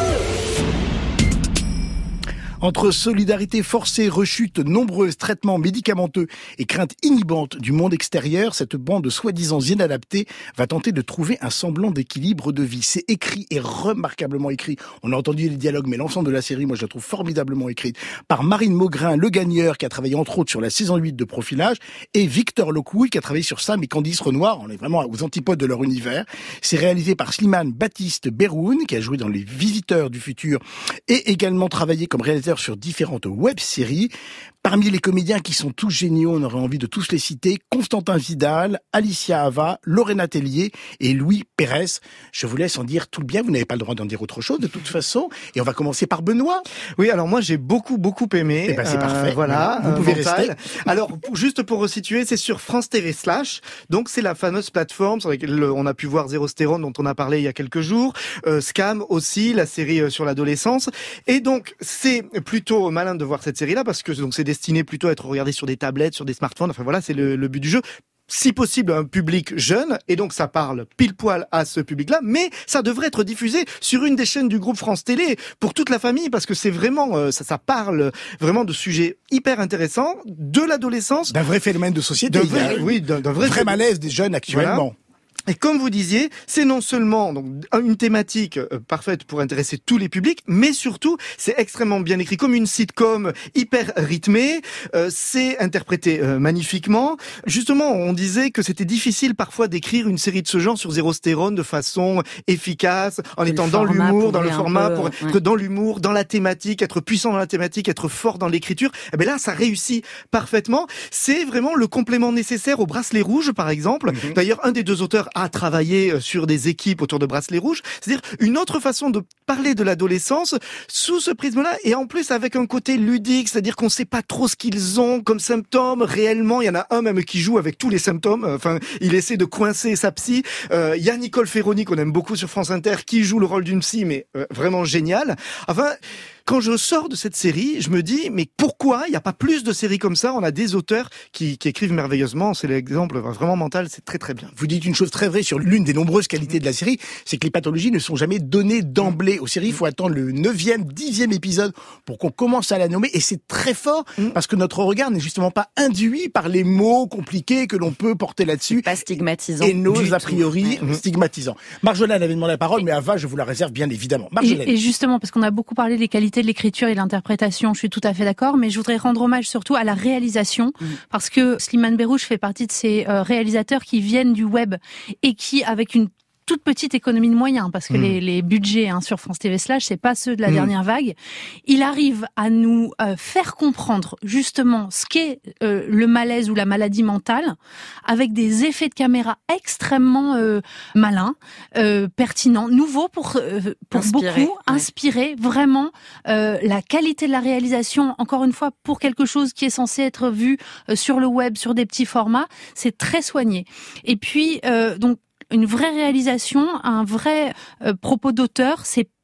Entre solidarité forcée, rechutes nombreuses, traitements médicamenteux et craintes inhibantes du monde extérieur, cette bande soi-disant inadaptée va tenter de trouver un semblant d'équilibre de vie. C'est écrit et remarquablement écrit. On a entendu les dialogues, mais l'ensemble de la série, moi je la trouve formidablement écrite, par Marine Maugrin, le gagneur, qui a travaillé entre autres sur la saison huit de Profilage, et Victor Lockwood, qui a travaillé sur Sam et Candice Renoir. On est vraiment aux antipodes de leur univers. C'est réalisé par Slimane Baptiste Berroun, qui a joué dans Les Visiteurs du Futur, et également travaillé comme réalisateur sur différentes web-séries. Parmi les comédiens qui sont tous géniaux, on aurait envie de tous les citer: Constantin Vidal, Alicia Ava, Lorena Tellier et Louis Pérez. Je vous laisse en dire tout le bien, vous n'avez pas le droit d'en dire autre chose de toute façon. Et on va commencer par Benoît. Oui, alors moi j'ai beaucoup beaucoup aimé. Eh ben c'est euh, parfait. Voilà, vous pouvez Mental. rester. Alors juste pour resituer, c'est sur France T V slash. Donc c'est la fameuse plateforme sur laquelle on a pu voir Zéro Stérone dont on a parlé il y a quelques jours, euh, Scam aussi, la série sur l'adolescence. Et donc c'est plutôt malin de voir cette série-là parce que donc c'est destiné plutôt à être regardé sur des tablettes, sur des smartphones. Enfin voilà, c'est le, le but du jeu. Si possible, un public jeune, et donc ça parle pile poil à ce public-là, mais ça devrait être diffusé sur une des chaînes du groupe France Télé pour toute la famille, parce que c'est vraiment, euh, ça, ça parle vraiment de sujets hyper intéressants, de l'adolescence. D'un vrai phénomène de société. D'un vrai, oui, d'un, d'un vrai, vrai malaise des jeunes actuellement. Voilà. Et comme vous disiez, c'est non seulement donc une thématique euh, parfaite pour intéresser tous les publics, mais surtout c'est extrêmement bien écrit, comme une sitcom hyper rythmée. Euh, c'est interprété euh, magnifiquement. Justement, on disait que c'était difficile parfois d'écrire une série de ce genre sur Zéro Stérone de façon efficace, en le étant dans l'humour, dans le format, peu, pour ouais. que dans l'humour, dans la thématique, être puissant dans la thématique, être fort dans l'écriture. Et ben là, ça réussit parfaitement. C'est vraiment le complément nécessaire au Bracelet Rouge, par exemple. Mm-hmm. D'ailleurs, un des deux auteurs à travailler sur des équipes autour de Bracelet Rouge, c'est-à-dire une autre façon de parler de l'adolescence sous ce prisme-là, et en plus avec un côté ludique, c'est-à-dire qu'on sait pas trop ce qu'ils ont comme symptômes réellement. Il y en a un même qui joue avec tous les symptômes, enfin il essaie de coincer sa psy. Euh, il y a Nicole Ferroni qu'on aime beaucoup sur France Inter qui joue le rôle d'une psy, mais euh, vraiment génial. Enfin, quand je sors de cette série, je me dis, mais pourquoi il n'y a pas plus de séries comme ça? On a des auteurs qui, qui écrivent merveilleusement. C'est l'exemple vraiment Mental, c'est très très bien. Vous dites une chose très vraie sur l'une des nombreuses qualités de la série, c'est que les pathologies ne sont jamais données d'emblée aux séries. Il faut attendre le neuvième, dixième épisode pour qu'on commence à la nommer. Et c'est très fort parce que notre regard n'est justement pas induit par les mots compliqués que l'on peut porter là-dessus. Pas stigmatisant. Et nos a priori ouais. stigmatisants. Marjolaine avait demandé la parole, mais Ava, je vous la réserve bien évidemment. Marjolaine. Et, et justement, parce qu'on a beaucoup parlé des qualités de l'écriture et de l'interprétation, je suis tout à fait d'accord, mais je voudrais rendre hommage surtout à la réalisation, mmh. parce que Slimane Berrouche fait partie de ces euh, réalisateurs qui viennent du web et qui, avec une toute petite économie de moyens, parce que mmh. les, les budgets hein, sur France T V slash, c'est pas ceux de la mmh. dernière vague. Il arrive à nous euh, faire comprendre justement ce qu'est euh, le malaise ou la maladie mentale, avec des effets de caméra extrêmement euh, malins, euh, pertinents, nouveaux pour euh, pour inspiré, beaucoup, ouais. inspirés vraiment euh, la qualité de la réalisation. Encore une fois, pour quelque chose qui est censé être vu euh, sur le web, sur des petits formats, c'est très soigné. Et puis euh, donc une vraie réalisation, un vrai euh, propos d'auteur, c'est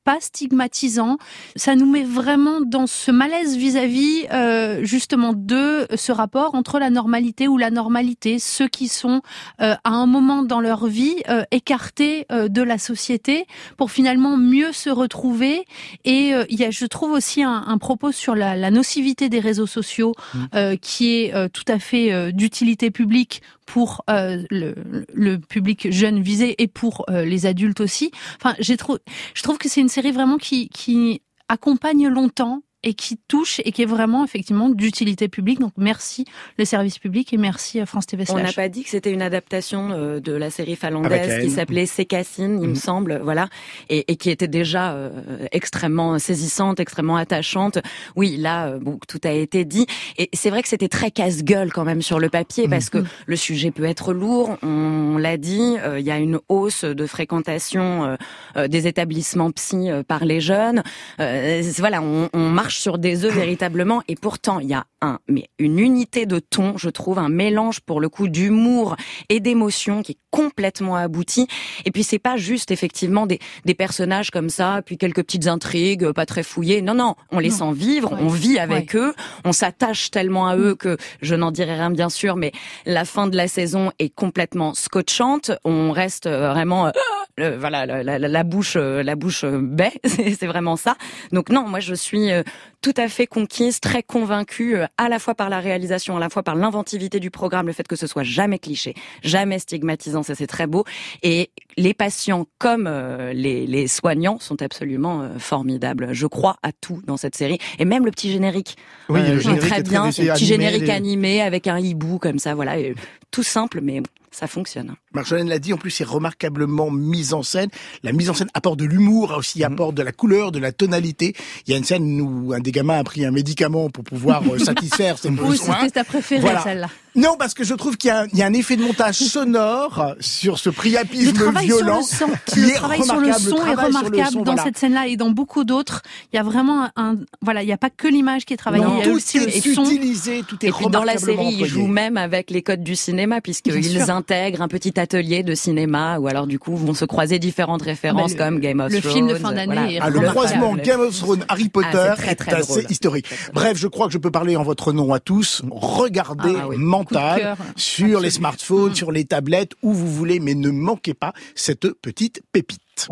pas stigmatisant. Ça nous met vraiment dans ce malaise vis-à-vis euh, justement de ce rapport entre la normalité ou la normalité, ceux qui sont euh, à un moment dans leur vie euh, écartés euh, de la société pour finalement mieux se retrouver. Et euh, il y a, je trouve aussi un, un propos sur la, la nocivité des réseaux sociaux euh, qui est euh, tout à fait euh, d'utilité publique pour euh, le, le public jeune visé et pour euh, les adultes aussi. Enfin, j'ai trop, je trouve que c'est une série vraiment qui, qui accompagne longtemps et qui touche et qui est vraiment effectivement d'utilité publique. Donc merci le service public et merci à France T V Slash. On n'a pas dit que c'était une adaptation euh, de la série finlandaise qui s'appelait Sécassine, il mmh. me semble, voilà, et, et qui était déjà euh, extrêmement saisissante, extrêmement attachante. Oui, là, euh, bon, tout a été dit. Et c'est vrai que c'était très casse-gueule quand même sur le papier, mmh. parce que le sujet peut être lourd. On l'a dit, euh, il y a une hausse de fréquentation euh, euh, des établissements psy euh, par les jeunes. Euh, voilà, on, on marche sur des œufs véritablement, et pourtant il y a un, mais une unité de ton, je trouve, un mélange pour le coup d'humour et d'émotion qui est complètement abouti. Et puis c'est pas juste effectivement des, des personnages comme ça, puis quelques petites intrigues pas très fouillées. Non, non, on les non. sent vivre, ouais. on vit avec ouais. eux, on s'attache tellement à eux que je n'en dirai rien bien sûr, mais la fin de la saison est complètement scotchante. On reste vraiment, euh, euh, voilà, la, la, la bouche, euh, la bouche euh, bée, c'est, c'est vraiment ça. Donc non, moi je suis euh, tout à fait conquise, très convaincue, euh, à la fois par la réalisation, à la fois par l'inventivité du programme, le fait que ce soit jamais cliché, jamais stigmatisant, ça c'est très beau. Et les patients comme euh, les, les soignants sont absolument euh, formidables. Je crois à tout dans cette série. Et même le petit générique. Oui, euh, le générique très est bien, très c'est un petit animé, générique les... animé avec un hibou comme ça, voilà. Et, tout simple, mais ça fonctionne. Marjolaine l'a dit, en plus c'est remarquablement mis en scène. La mise en scène apporte de l'humour, aussi mmh. apporte de la couleur, de la tonalité. Il y a une scène où un des gamins a pris un médicament pour pouvoir euh, satisfaire ses besoins. Oui, c'était ta préférée, voilà. Celle-là. Non, parce que je trouve qu'il y a un, il y a un effet de montage sonore sur ce priapisme violent. Sur le, qui le est travail sur le son est remarquable son, dans voilà. cette scène-là et dans beaucoup d'autres. Il y a vraiment un, un voilà, il n'y a pas que l'image qui est travaillée. Non, il y a tout aussi est le son. utilisé, tout est et puis dans la série, employé. Ils jouent même avec les codes du cinéma puisqu'ils intègrent un petit atelier de cinéma où alors du coup vont se croiser différentes références le, comme Game of le Thrones. Le film de fin d'année. Voilà. Est ah, le croisement Game of Thrones, Harry Potter ah, c'est très, très est assez drôle. historique. Très, très Bref, je crois que je peux parler en votre nom à tous. Regardez ah, oui. Mental sur Absolument. les smartphones, mmh. sur les tablettes, où vous voulez, mais ne manquez pas cette petite pépite.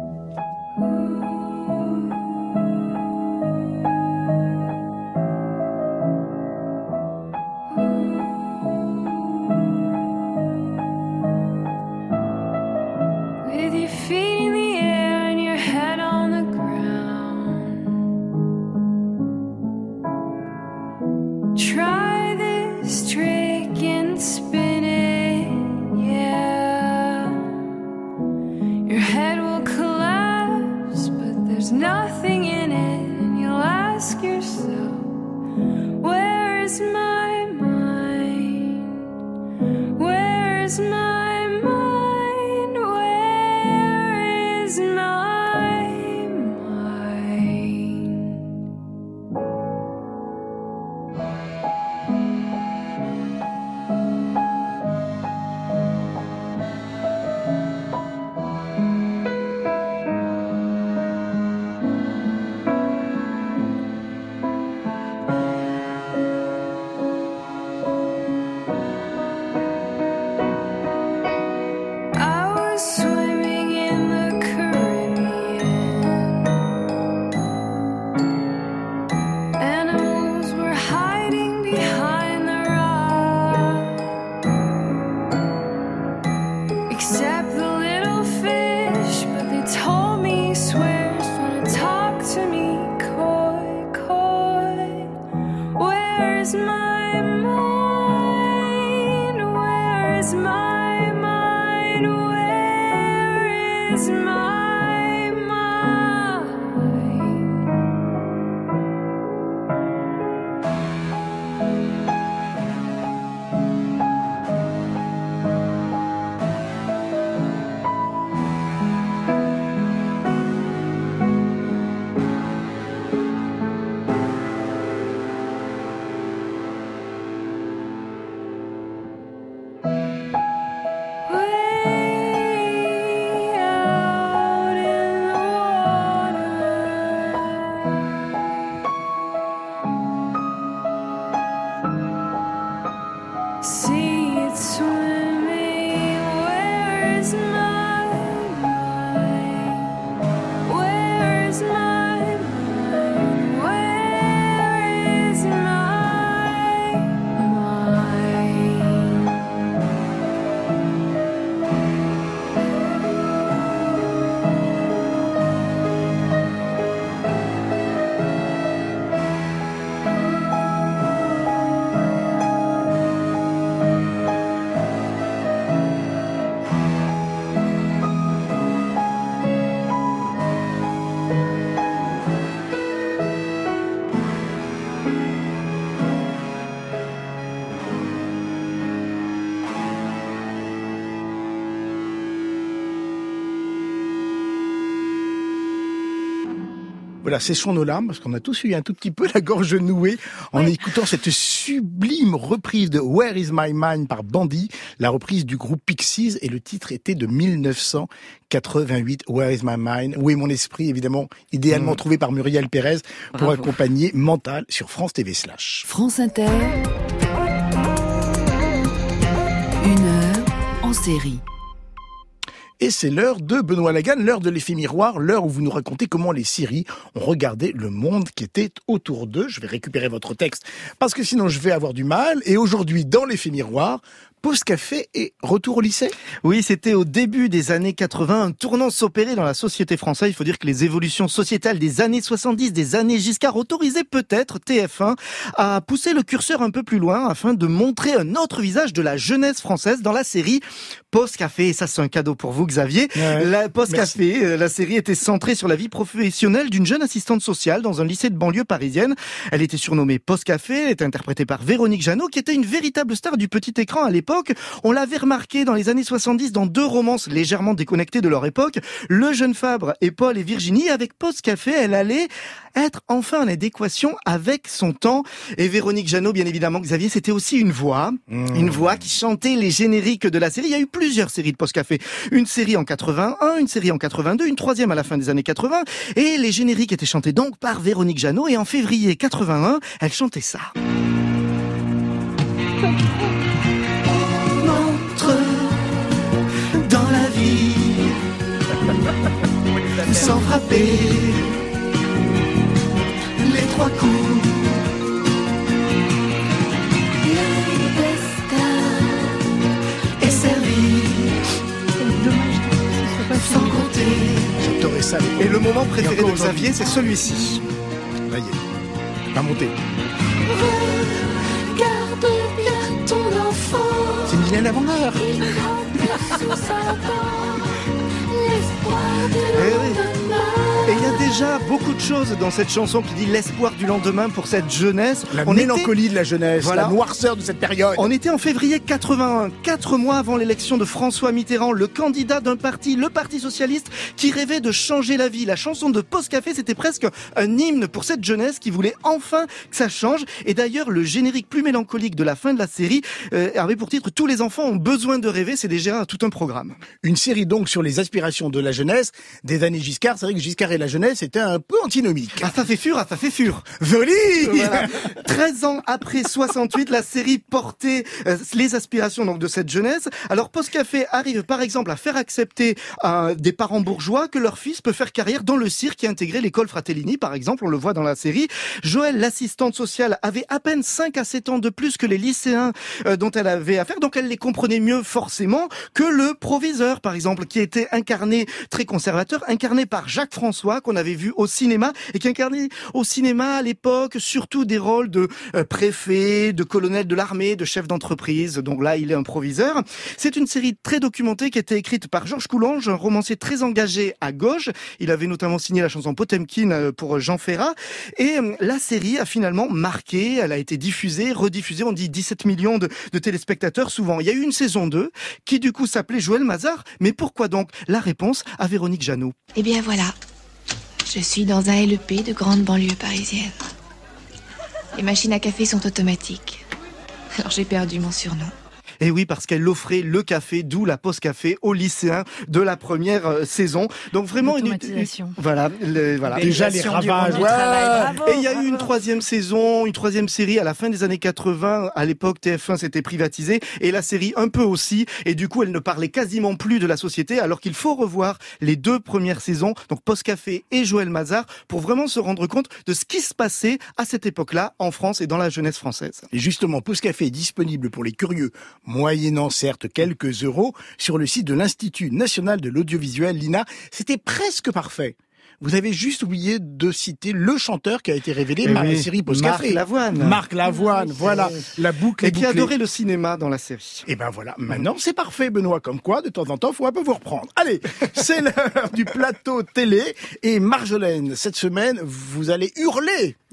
With your feet in the air and your head on the ground, try this trick and spin it, yeah. Your head will collapse, but there's nothing in it, and you'll ask yourself, where is my mind? Where is my way out. Voilà, séchons nos larmes, parce qu'on a tous eu un tout petit peu la gorge nouée en ouais. écoutant cette sublime reprise de Where is my mind par Bandy, la reprise du groupe Pixies, et le titre était de mille neuf cent quatre-vingt-huit, Where is my mind, Où est mon esprit, évidemment, idéalement mmh. trouvé par Muriel Pérez pour Bravo. accompagner Mental sur France T V slash. France Inter, une heure en série. Et c'est l'heure de Benoît Lagan, l'heure de l'effet miroir, l'heure où vous nous racontez comment les Syries ont regardé le monde qui était autour d'eux. Je vais récupérer votre texte parce que sinon je vais avoir du mal. Et aujourd'hui, dans l'effet miroir, pause café et retour au lycée. Oui, c'était au début des années quatre-vingts, un tournant s'opérait dans la société française. Il faut dire que les évolutions sociétales des années soixante-dix, des années Giscard, autorisaient peut-être T F un à pousser le curseur un peu plus loin afin de montrer un autre visage de la jeunesse française dans la série Pause Café. Et ça, c'est un cadeau pour vous, Xavier. Ouais, la Pause Café, la série était centrée sur la vie professionnelle d'une jeune assistante sociale dans un lycée de banlieue parisienne. Elle était surnommée Pause Café, elle était interprétée par Véronique Jeannot, qui était une véritable star du petit écran à l'époque. On l'avait remarqué dans les années soixante-dix dans deux romances légèrement déconnectées de leur époque, Le Jeune Fabre et Paul et Virginie. Avec Pause Café, elle allait être enfin en adéquation avec son temps. Et Véronique Jeannot, bien évidemment, Xavier, c'était aussi une voix, mmh. une voix qui chantait les génériques de la série. Il y a eu plusieurs séries de Pause Café. Une série en quatre-vingt-un, une série en quatre-vingt-deux, une troisième à la fin des années quatre-vingts. Et les génériques étaient chantés donc par Véronique Jeannot. Et en février quatre-vingt-un, elle chantait ça. Dans la vie, sans frapper les trois coups. Le destin est servi. C'est dommage que ce soit pas sans compter. J'adorais ça. Et le moment préféré de Xavier, c'est celui-ci. Là, il est. Va monter. Regarde bien ton enfant. C'est Mylène avant l'heure. Et il y a déjà beaucoup de choses dans cette chanson qui dit l'espoir du lendemain pour cette jeunesse. La on mélancolie était... de la jeunesse, voilà. La noirceur de cette période. On était en février quatre-vingt-un, quatre mois avant l'élection de François Mitterrand, le candidat d'un parti, le Parti Socialiste, qui rêvait de changer la vie. La chanson de Pause Café, c'était presque un hymne pour cette jeunesse qui voulait enfin que ça change. Et d'ailleurs, le générique plus mélancolique de la fin de la série euh, avait pour titre « Tous les enfants ont besoin de rêver ». C'est déjà tout un programme. Une série donc sur les aspirations de la jeunesse des années Giscard. C'est vrai que Giscard et la jeunesse étaient un peu antinomiques. Ah, ça fait fur, ah, ça fait fur. Joli. Voilà. treize ans après soixante-huit, la série portait euh, les aspirations donc de cette jeunesse. Alors Pause Café arrive par exemple à faire accepter euh, des parents bourgeois que leur fils peut faire carrière dans le cirque et intégrer l'école Fratellini par exemple, on le voit dans la série. Joëlle, l'assistante sociale, avait à peine cinq à sept ans de plus que les lycéens euh, dont elle avait affaire, donc elle les comprenait mieux forcément que le proviseur par exemple, qui était incarné, très conservateur, incarné par Jacques François, qu'on avait vu au cinéma, et qui incarnait au cinéma à l'époque surtout des rôles de euh, préfet, de colonel de l'armée, de chef d'entreprise. Donc là, il est un proviseur. C'est une série très documentée qui a été écrite par Georges Coulanges, un romancier très engagé à gauche. Il avait notamment signé la chanson Potemkin pour Jean Ferrat. Et euh, la série a finalement marqué, elle a été diffusée, rediffusée, on dit dix-sept millions de, de téléspectateurs souvent. Il y a eu une saison deux qui du coup s'appelait Joël Mazar. Mais pourquoi donc? La réponse à Véronique Jeannot. Eh bien voilà. Je suis dans un L E P de grande banlieue parisienne. Les machines à café sont automatiques. Alors j'ai perdu mon surnom. Et oui, parce qu'elle offrait le café, d'où la Pause Café aux lycéens de la première euh, saison. Donc vraiment une, une voilà, le, voilà. Déjà les ravages. Ouais. Bravo, et il y a eu une troisième saison, une troisième série à la fin des années quatre-vingts. À l'époque, T F un s'était privatisé et la série un peu aussi. Et du coup, elle ne parlait quasiment plus de la société, alors qu'il faut revoir les deux premières saisons, donc Pause Café et Joël Mazar, pour vraiment se rendre compte de ce qui se passait à cette époque-là en France et dans la jeunesse française. Et justement, Pause Café est disponible pour les curieux, moyennant certes quelques euros, sur le site de l'Institut National de l'Audiovisuel, l'I N A. C'était presque parfait. Vous avez juste oublié de citer le chanteur qui a été révélé par oui, la série Pause Café. Marc Lavoine. Marc Lavoine, oui, voilà. La boucle est bouclée. Et qui adorait le cinéma dans la série. Et ben voilà. Maintenant, c'est parfait, Benoît. Comme quoi, de temps en temps, faut un peu vous reprendre. Allez. C'est l'heure du plateau télé. Et Marjolaine, cette semaine, vous allez hurler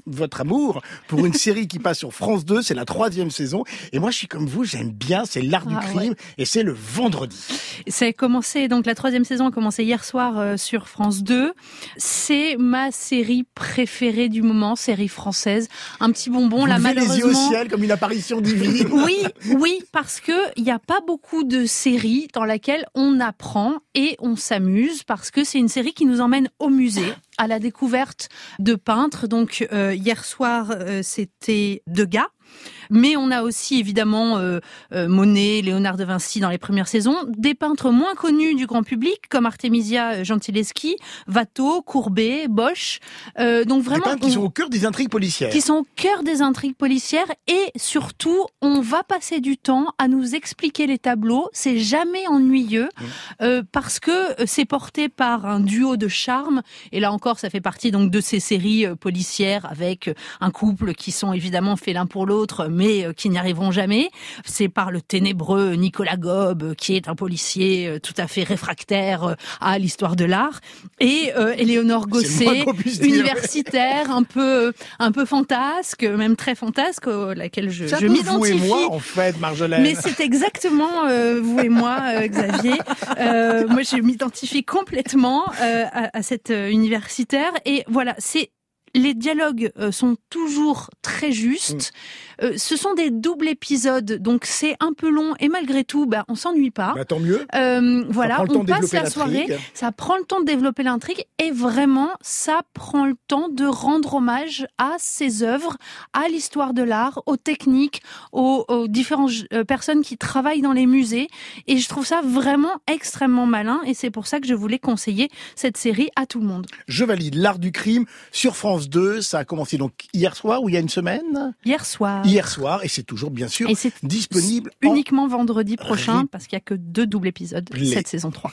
votre amour pour une série qui passe sur France deux, c'est la troisième saison. Et moi, je suis comme vous, j'aime bien, c'est l'art du Ah, crime ouais. et c'est le vendredi. Ça a commencé, donc la troisième saison a commencé hier soir euh, sur France deux. C'est ma série préférée du moment, série française. Un petit bonbon, Vous là, levez les yeux au malheureusement. ciel comme une apparition divine. Oui, oui, parce que il n'y a pas beaucoup de séries dans laquelle on apprend et on s'amuse, parce que c'est une série qui nous emmène au musée, à la découverte de peintres. Donc euh, hier soir, euh, c'était Degas. Mais on a aussi évidemment euh, euh, Monet, Léonard de Vinci dans les premières saisons, des peintres moins connus du grand public comme Artemisia Gentileschi, Watteau, Courbet, Bosch. Euh, donc vraiment, des peintres qui on- sont au cœur des intrigues policières. qui sont au cœur des intrigues policières, et surtout, on va passer du temps à nous expliquer les tableaux. C'est jamais ennuyeux euh, parce que c'est porté par un duo de charme. Et là encore, ça fait partie donc de ces séries euh, policières avec un couple qui sont évidemment faits l'un pour l'autre, mais euh, qui n'y arriveront jamais. C'est par le ténébreux Nicolas Gobe, euh, qui est un policier euh, tout à fait réfractaire euh, à l'histoire de l'art, et euh, Éléonore C'est le moins Gosset, qu'on puisse dire. universitaire, un peu, un peu fantasque, même très fantasque, à laquelle je, C'est un je peu m'identifie. vous et moi, en fait, Marjolaine. Mais c'est exactement euh, vous et moi, euh, Xavier. Euh, moi, je m'identifie complètement euh, à, à cette euh, universitaire. Et voilà, c'est les dialogues euh, sont toujours très justes. Euh, ce sont des doubles épisodes, donc c'est un peu long. Et malgré tout, bah, on s'ennuie pas. Bah, tant mieux. Euh, voilà, prend le temps on de passe développer la l'intrigue. soirée, ça prend le temps de développer l'intrigue, et vraiment, ça prend le temps de rendre hommage à ces œuvres, à l'histoire de l'art, aux techniques, aux, aux différentes euh, personnes qui travaillent dans les musées, et je trouve ça vraiment extrêmement malin, et c'est pour ça que je voulais conseiller cette série à tout le monde. Je valide l'art du crime sur France deux. Ça a commencé donc hier soir ou il y a une semaine Hier soir. Hier soir, et c'est toujours bien sûr Et c'est disponible en uniquement vendredi prochain, Rip- parce qu'il n'y a que deux doubles épisodes Les- cette saison trois.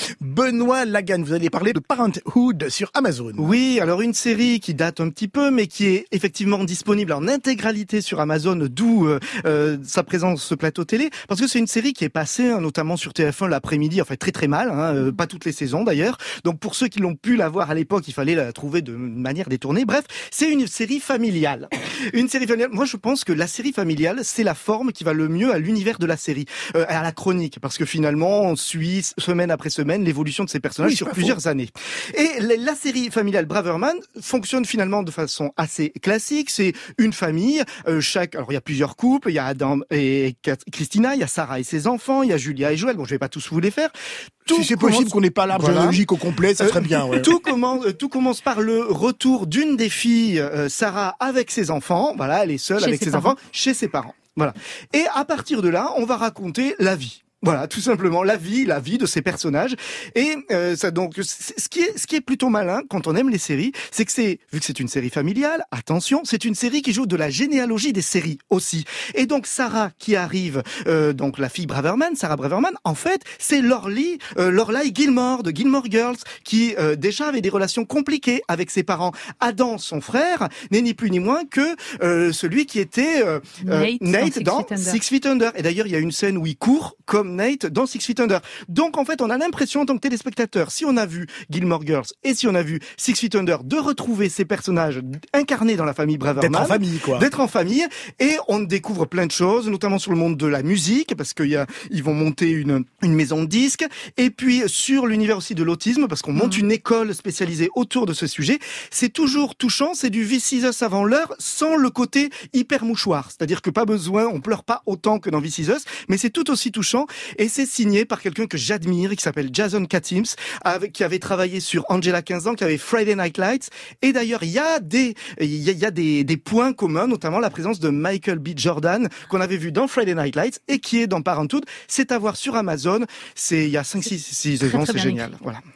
Benoît Lagan. Vous allez parler de Parenthood sur Amazon. Oui, alors une série qui date un petit peu, mais qui est effectivement disponible en intégralité sur Amazon, d'où euh, euh, sa présence sur ce plateau télé, parce que c'est une série qui est passée, hein, notamment sur T F un l'après-midi, enfin très très mal, hein, euh, pas toutes les saisons d'ailleurs. Donc pour ceux qui l'ont pu la voir à l'époque, il fallait la trouver de manière détournée. Bref, c'est une série familiale. Une série familiale. Moi, je pense que la série familiale, c'est la forme qui va le mieux à l'univers de la série, euh, à la chronique, parce que finalement, on suit semaine après semaine l'évolution de ces personnages Oui, sur c'est pas plusieurs faux. années. Et la, la série familiale Braverman fonctionne finalement de façon assez classique. C'est une famille, euh, chaque. Alors il y a plusieurs couples. Il y a Adam et Kat- Christina, il y a Sarah et ses enfants, il y a Julia et Joël. Bon, je vais pas tous vous les faire. Si c'est possible qu'on n'ait pas l'arbre Voilà. généalogique au complet, ça serait Euh, bien. Ouais. Tout commence, euh, tout commence par le retour d'une des filles, euh, Sarah, avec ses enfants. Voilà, elle est seule Chez avec ses ses parents. enfants, chez ses parents. Voilà. Et à partir de là, on va raconter la vie. Voilà, tout simplement la vie, la vie de ces personnages. Et euh, ça donc, c'est- ce qui est, ce qui est plutôt malin quand on aime les séries, c'est que c'est, vu que c'est une série familiale, attention, c'est une série qui joue de la généalogie des séries aussi. Et donc Sarah qui arrive, euh, donc la fille Braverman, Sarah Braverman, en fait, c'est Lorelai, euh, Lorelai Gilmore de Gilmore Girls, qui euh, déjà avait des relations compliquées avec ses parents. Adam, son frère, n'est ni plus ni moins que euh, celui qui était euh, euh, Nate dans Six dans Feet Under. Six Feet Under. Et d'ailleurs, il y a une scène où il court comme Nate dans Six Feet Under. Donc en fait, on a l'impression en tant que téléspectateur, si on a vu Gilmore Girls et si on a vu Six Feet Under, de retrouver ces personnages incarnés dans la famille Braverman. D'être en famille, quoi. D'être en famille. Et on découvre plein de choses, notamment sur le monde de la musique, parce qu'il y a, ils vont monter une, une maison de disques. Et puis sur l'univers aussi de l'autisme, parce qu'on monte une école spécialisée autour de ce sujet. C'est toujours touchant, c'est du This Is Us avant l'heure, sans le côté hyper mouchoir. C'est-à-dire que pas besoin, on pleure pas autant que dans This Is Us, mais c'est tout aussi touchant. Et c'est signé par quelqu'un que j'admire, qui s'appelle Jason Katims, avec, qui avait travaillé sur Angela quinze ans, qui avait Friday Night Lights. Et d'ailleurs, il y a des, il y a, il y a des, des points communs, notamment la présence de Michael B. Jordan, qu'on avait vu dans Friday Night Lights et qui est dans Parenthood. C'est à voir sur Amazon. C'est, il y a cinq, six, six très, saisons, très c'est bien génial. écrit. Voilà.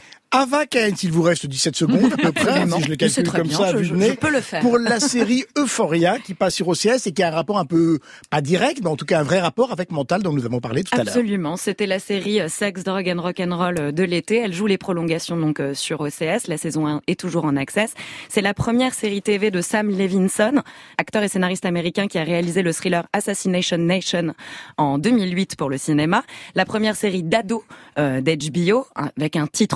Ava Cahen, s'il vous reste dix-sept secondes à peu près, Absolument. si je le Mais c'est calcule très comme bien, ça, je- vu je- le nez, je peux le faire. pour la série Euphoria qui passe sur O C S et qui a un rapport un peu, pas direct, mais en tout cas un vrai rapport avec Mental dont nous avons parlé tout à l'heure. Absolument, c'était la série euh, Sex, Drogue and Rock'n'Roll euh, de l'été. Elle joue les prolongations donc euh, sur O C S. La saison un est toujours en access. C'est la première série T V de Sam Levinson, acteur et scénariste américain qui a réalisé le thriller Assassination Nation en deux mille huit pour le cinéma. La première série d'ado euh, d'H B O avec un titre en forme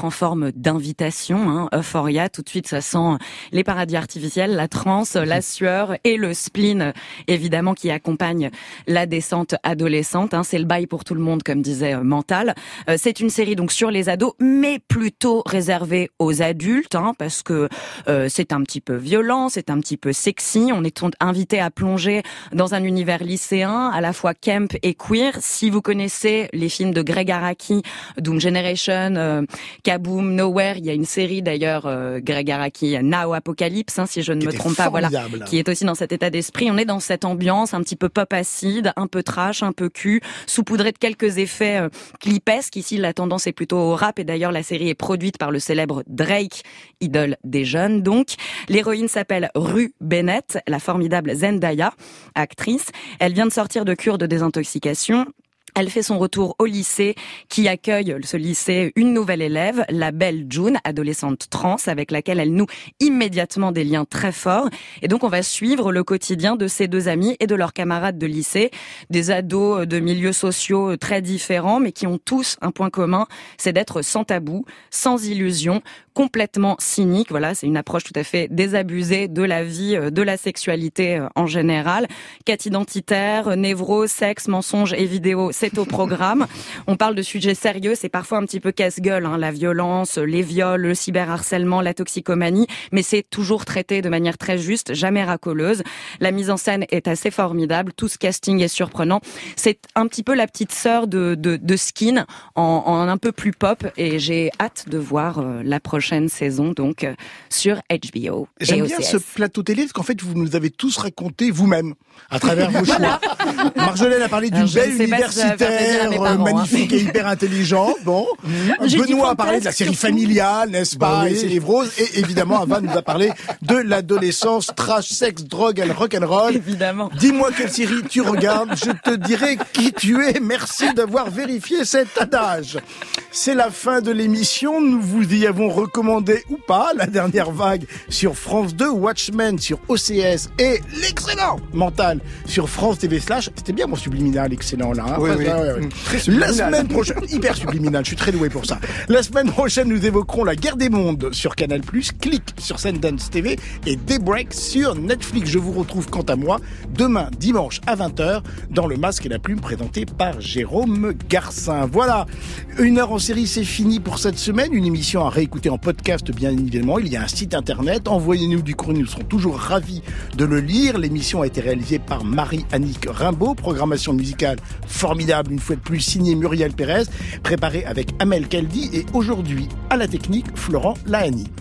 forme d'invitation. Hein. Euphoria, tout de suite, ça sent les paradis artificiels, la transe, la sueur et le spleen, évidemment, qui accompagne la descente adolescente. Hein. C'est le bail pour tout le monde, comme disait euh, Mental. Euh, c'est une série donc sur les ados, mais plutôt réservée aux adultes, hein, parce que euh, c'est un petit peu violent, c'est un petit peu sexy. On est invité à plonger dans un univers lycéen, à la fois camp et queer. Si vous connaissez les films de Greg Araki, Doom Generation, euh, Kaboom, Nowhere, il y a une série d'ailleurs, euh, Greg Araki, Now Apocalypse, hein, si je ne qui me trompe pas, voilà, qui est aussi dans cet état d'esprit. On est dans cette ambiance un petit peu pop acide, un peu trash, un peu cul, saupoudré de quelques effets euh, clipesques. Ici, la tendance est plutôt au rap et d'ailleurs, la série est produite par le célèbre Drake, idole des jeunes. Donc, l'héroïne s'appelle Rue Bennett, la formidable Zendaya, actrice. Elle vient de sortir de cure de désintoxication. Elle fait son retour au lycée, qui accueille ce lycée une nouvelle élève, la belle June, adolescente trans, avec laquelle elle noue immédiatement des liens très forts. Et donc on va suivre le quotidien de ces deux amis et de leurs camarades de lycée, des ados de milieux sociaux très différents, mais qui ont tous un point commun, c'est d'être sans tabou, sans illusion, complètement cynique. Voilà, c'est une approche tout à fait désabusée de la vie, de la sexualité en général. Quête identitaire, névrose, sexe, mensonges et vidéos, c'est au programme. On parle de sujets sérieux, c'est parfois un petit peu casse-gueule, hein, la violence, les viols, le cyberharcèlement, la toxicomanie, mais c'est toujours traité de manière très juste, jamais racoleuse. La mise en scène est assez formidable, tout ce casting est surprenant. C'est un petit peu la petite sœur de, de, de Skin, en, en un peu plus pop, et j'ai hâte de voir euh, la prochaine saison, donc euh, sur H B O. J'aime bien ce plateau télé, parce qu'en fait, vous nous avez tous raconté vous-même, à travers vos choix. Marjolaine a parlé d'une belle université, parents, magnifique hein. et hyper intelligente. Bon, mmh. Benoît a parlé de la série familiale, n'est-ce pas, bah oui. et ses névroses. Et évidemment, Ava nous a parlé de l'adolescence, trash, sexe, drogue, and rock'n'roll. Évidemment. Dis-moi quelle série tu regardes, je te dirai qui tu es. Merci d'avoir vérifié cet adage. C'est la fin de l'émission. Nous vous y avons recommandé ou pas La Dernière Vague sur France deux, Watchmen sur O C S et l'excellent Mental sur France T V Slash. C'était bien mon subliminal, excellent là. Hein oui, oui. Ouais, ouais, ouais. Très la semaine prochaine, hyper subliminal, je suis très doué pour ça. La semaine prochaine, nous évoquerons La Guerre des Mondes sur Canal plus, Click sur Sundance T V et Daybreak sur Netflix. Je vous retrouve quant à moi demain, dimanche à vingt heures, dans Le Masque et la Plume, présenté par Jérôme Garcin. Voilà, une heure en série, c'est fini pour cette semaine. Une émission à réécouter en podcast, bien évidemment. Il y a un site internet. Envoyez-nous du courrier, nous serons toujours ravis de le lire. L'émission a été réalisée par Marie-Annick Rimbaud. Programmation musicale formidable, une fois de plus, signée Muriel Pérez. Préparée avec Amel Kaldi et aujourd'hui, à la technique, Florent Lahani.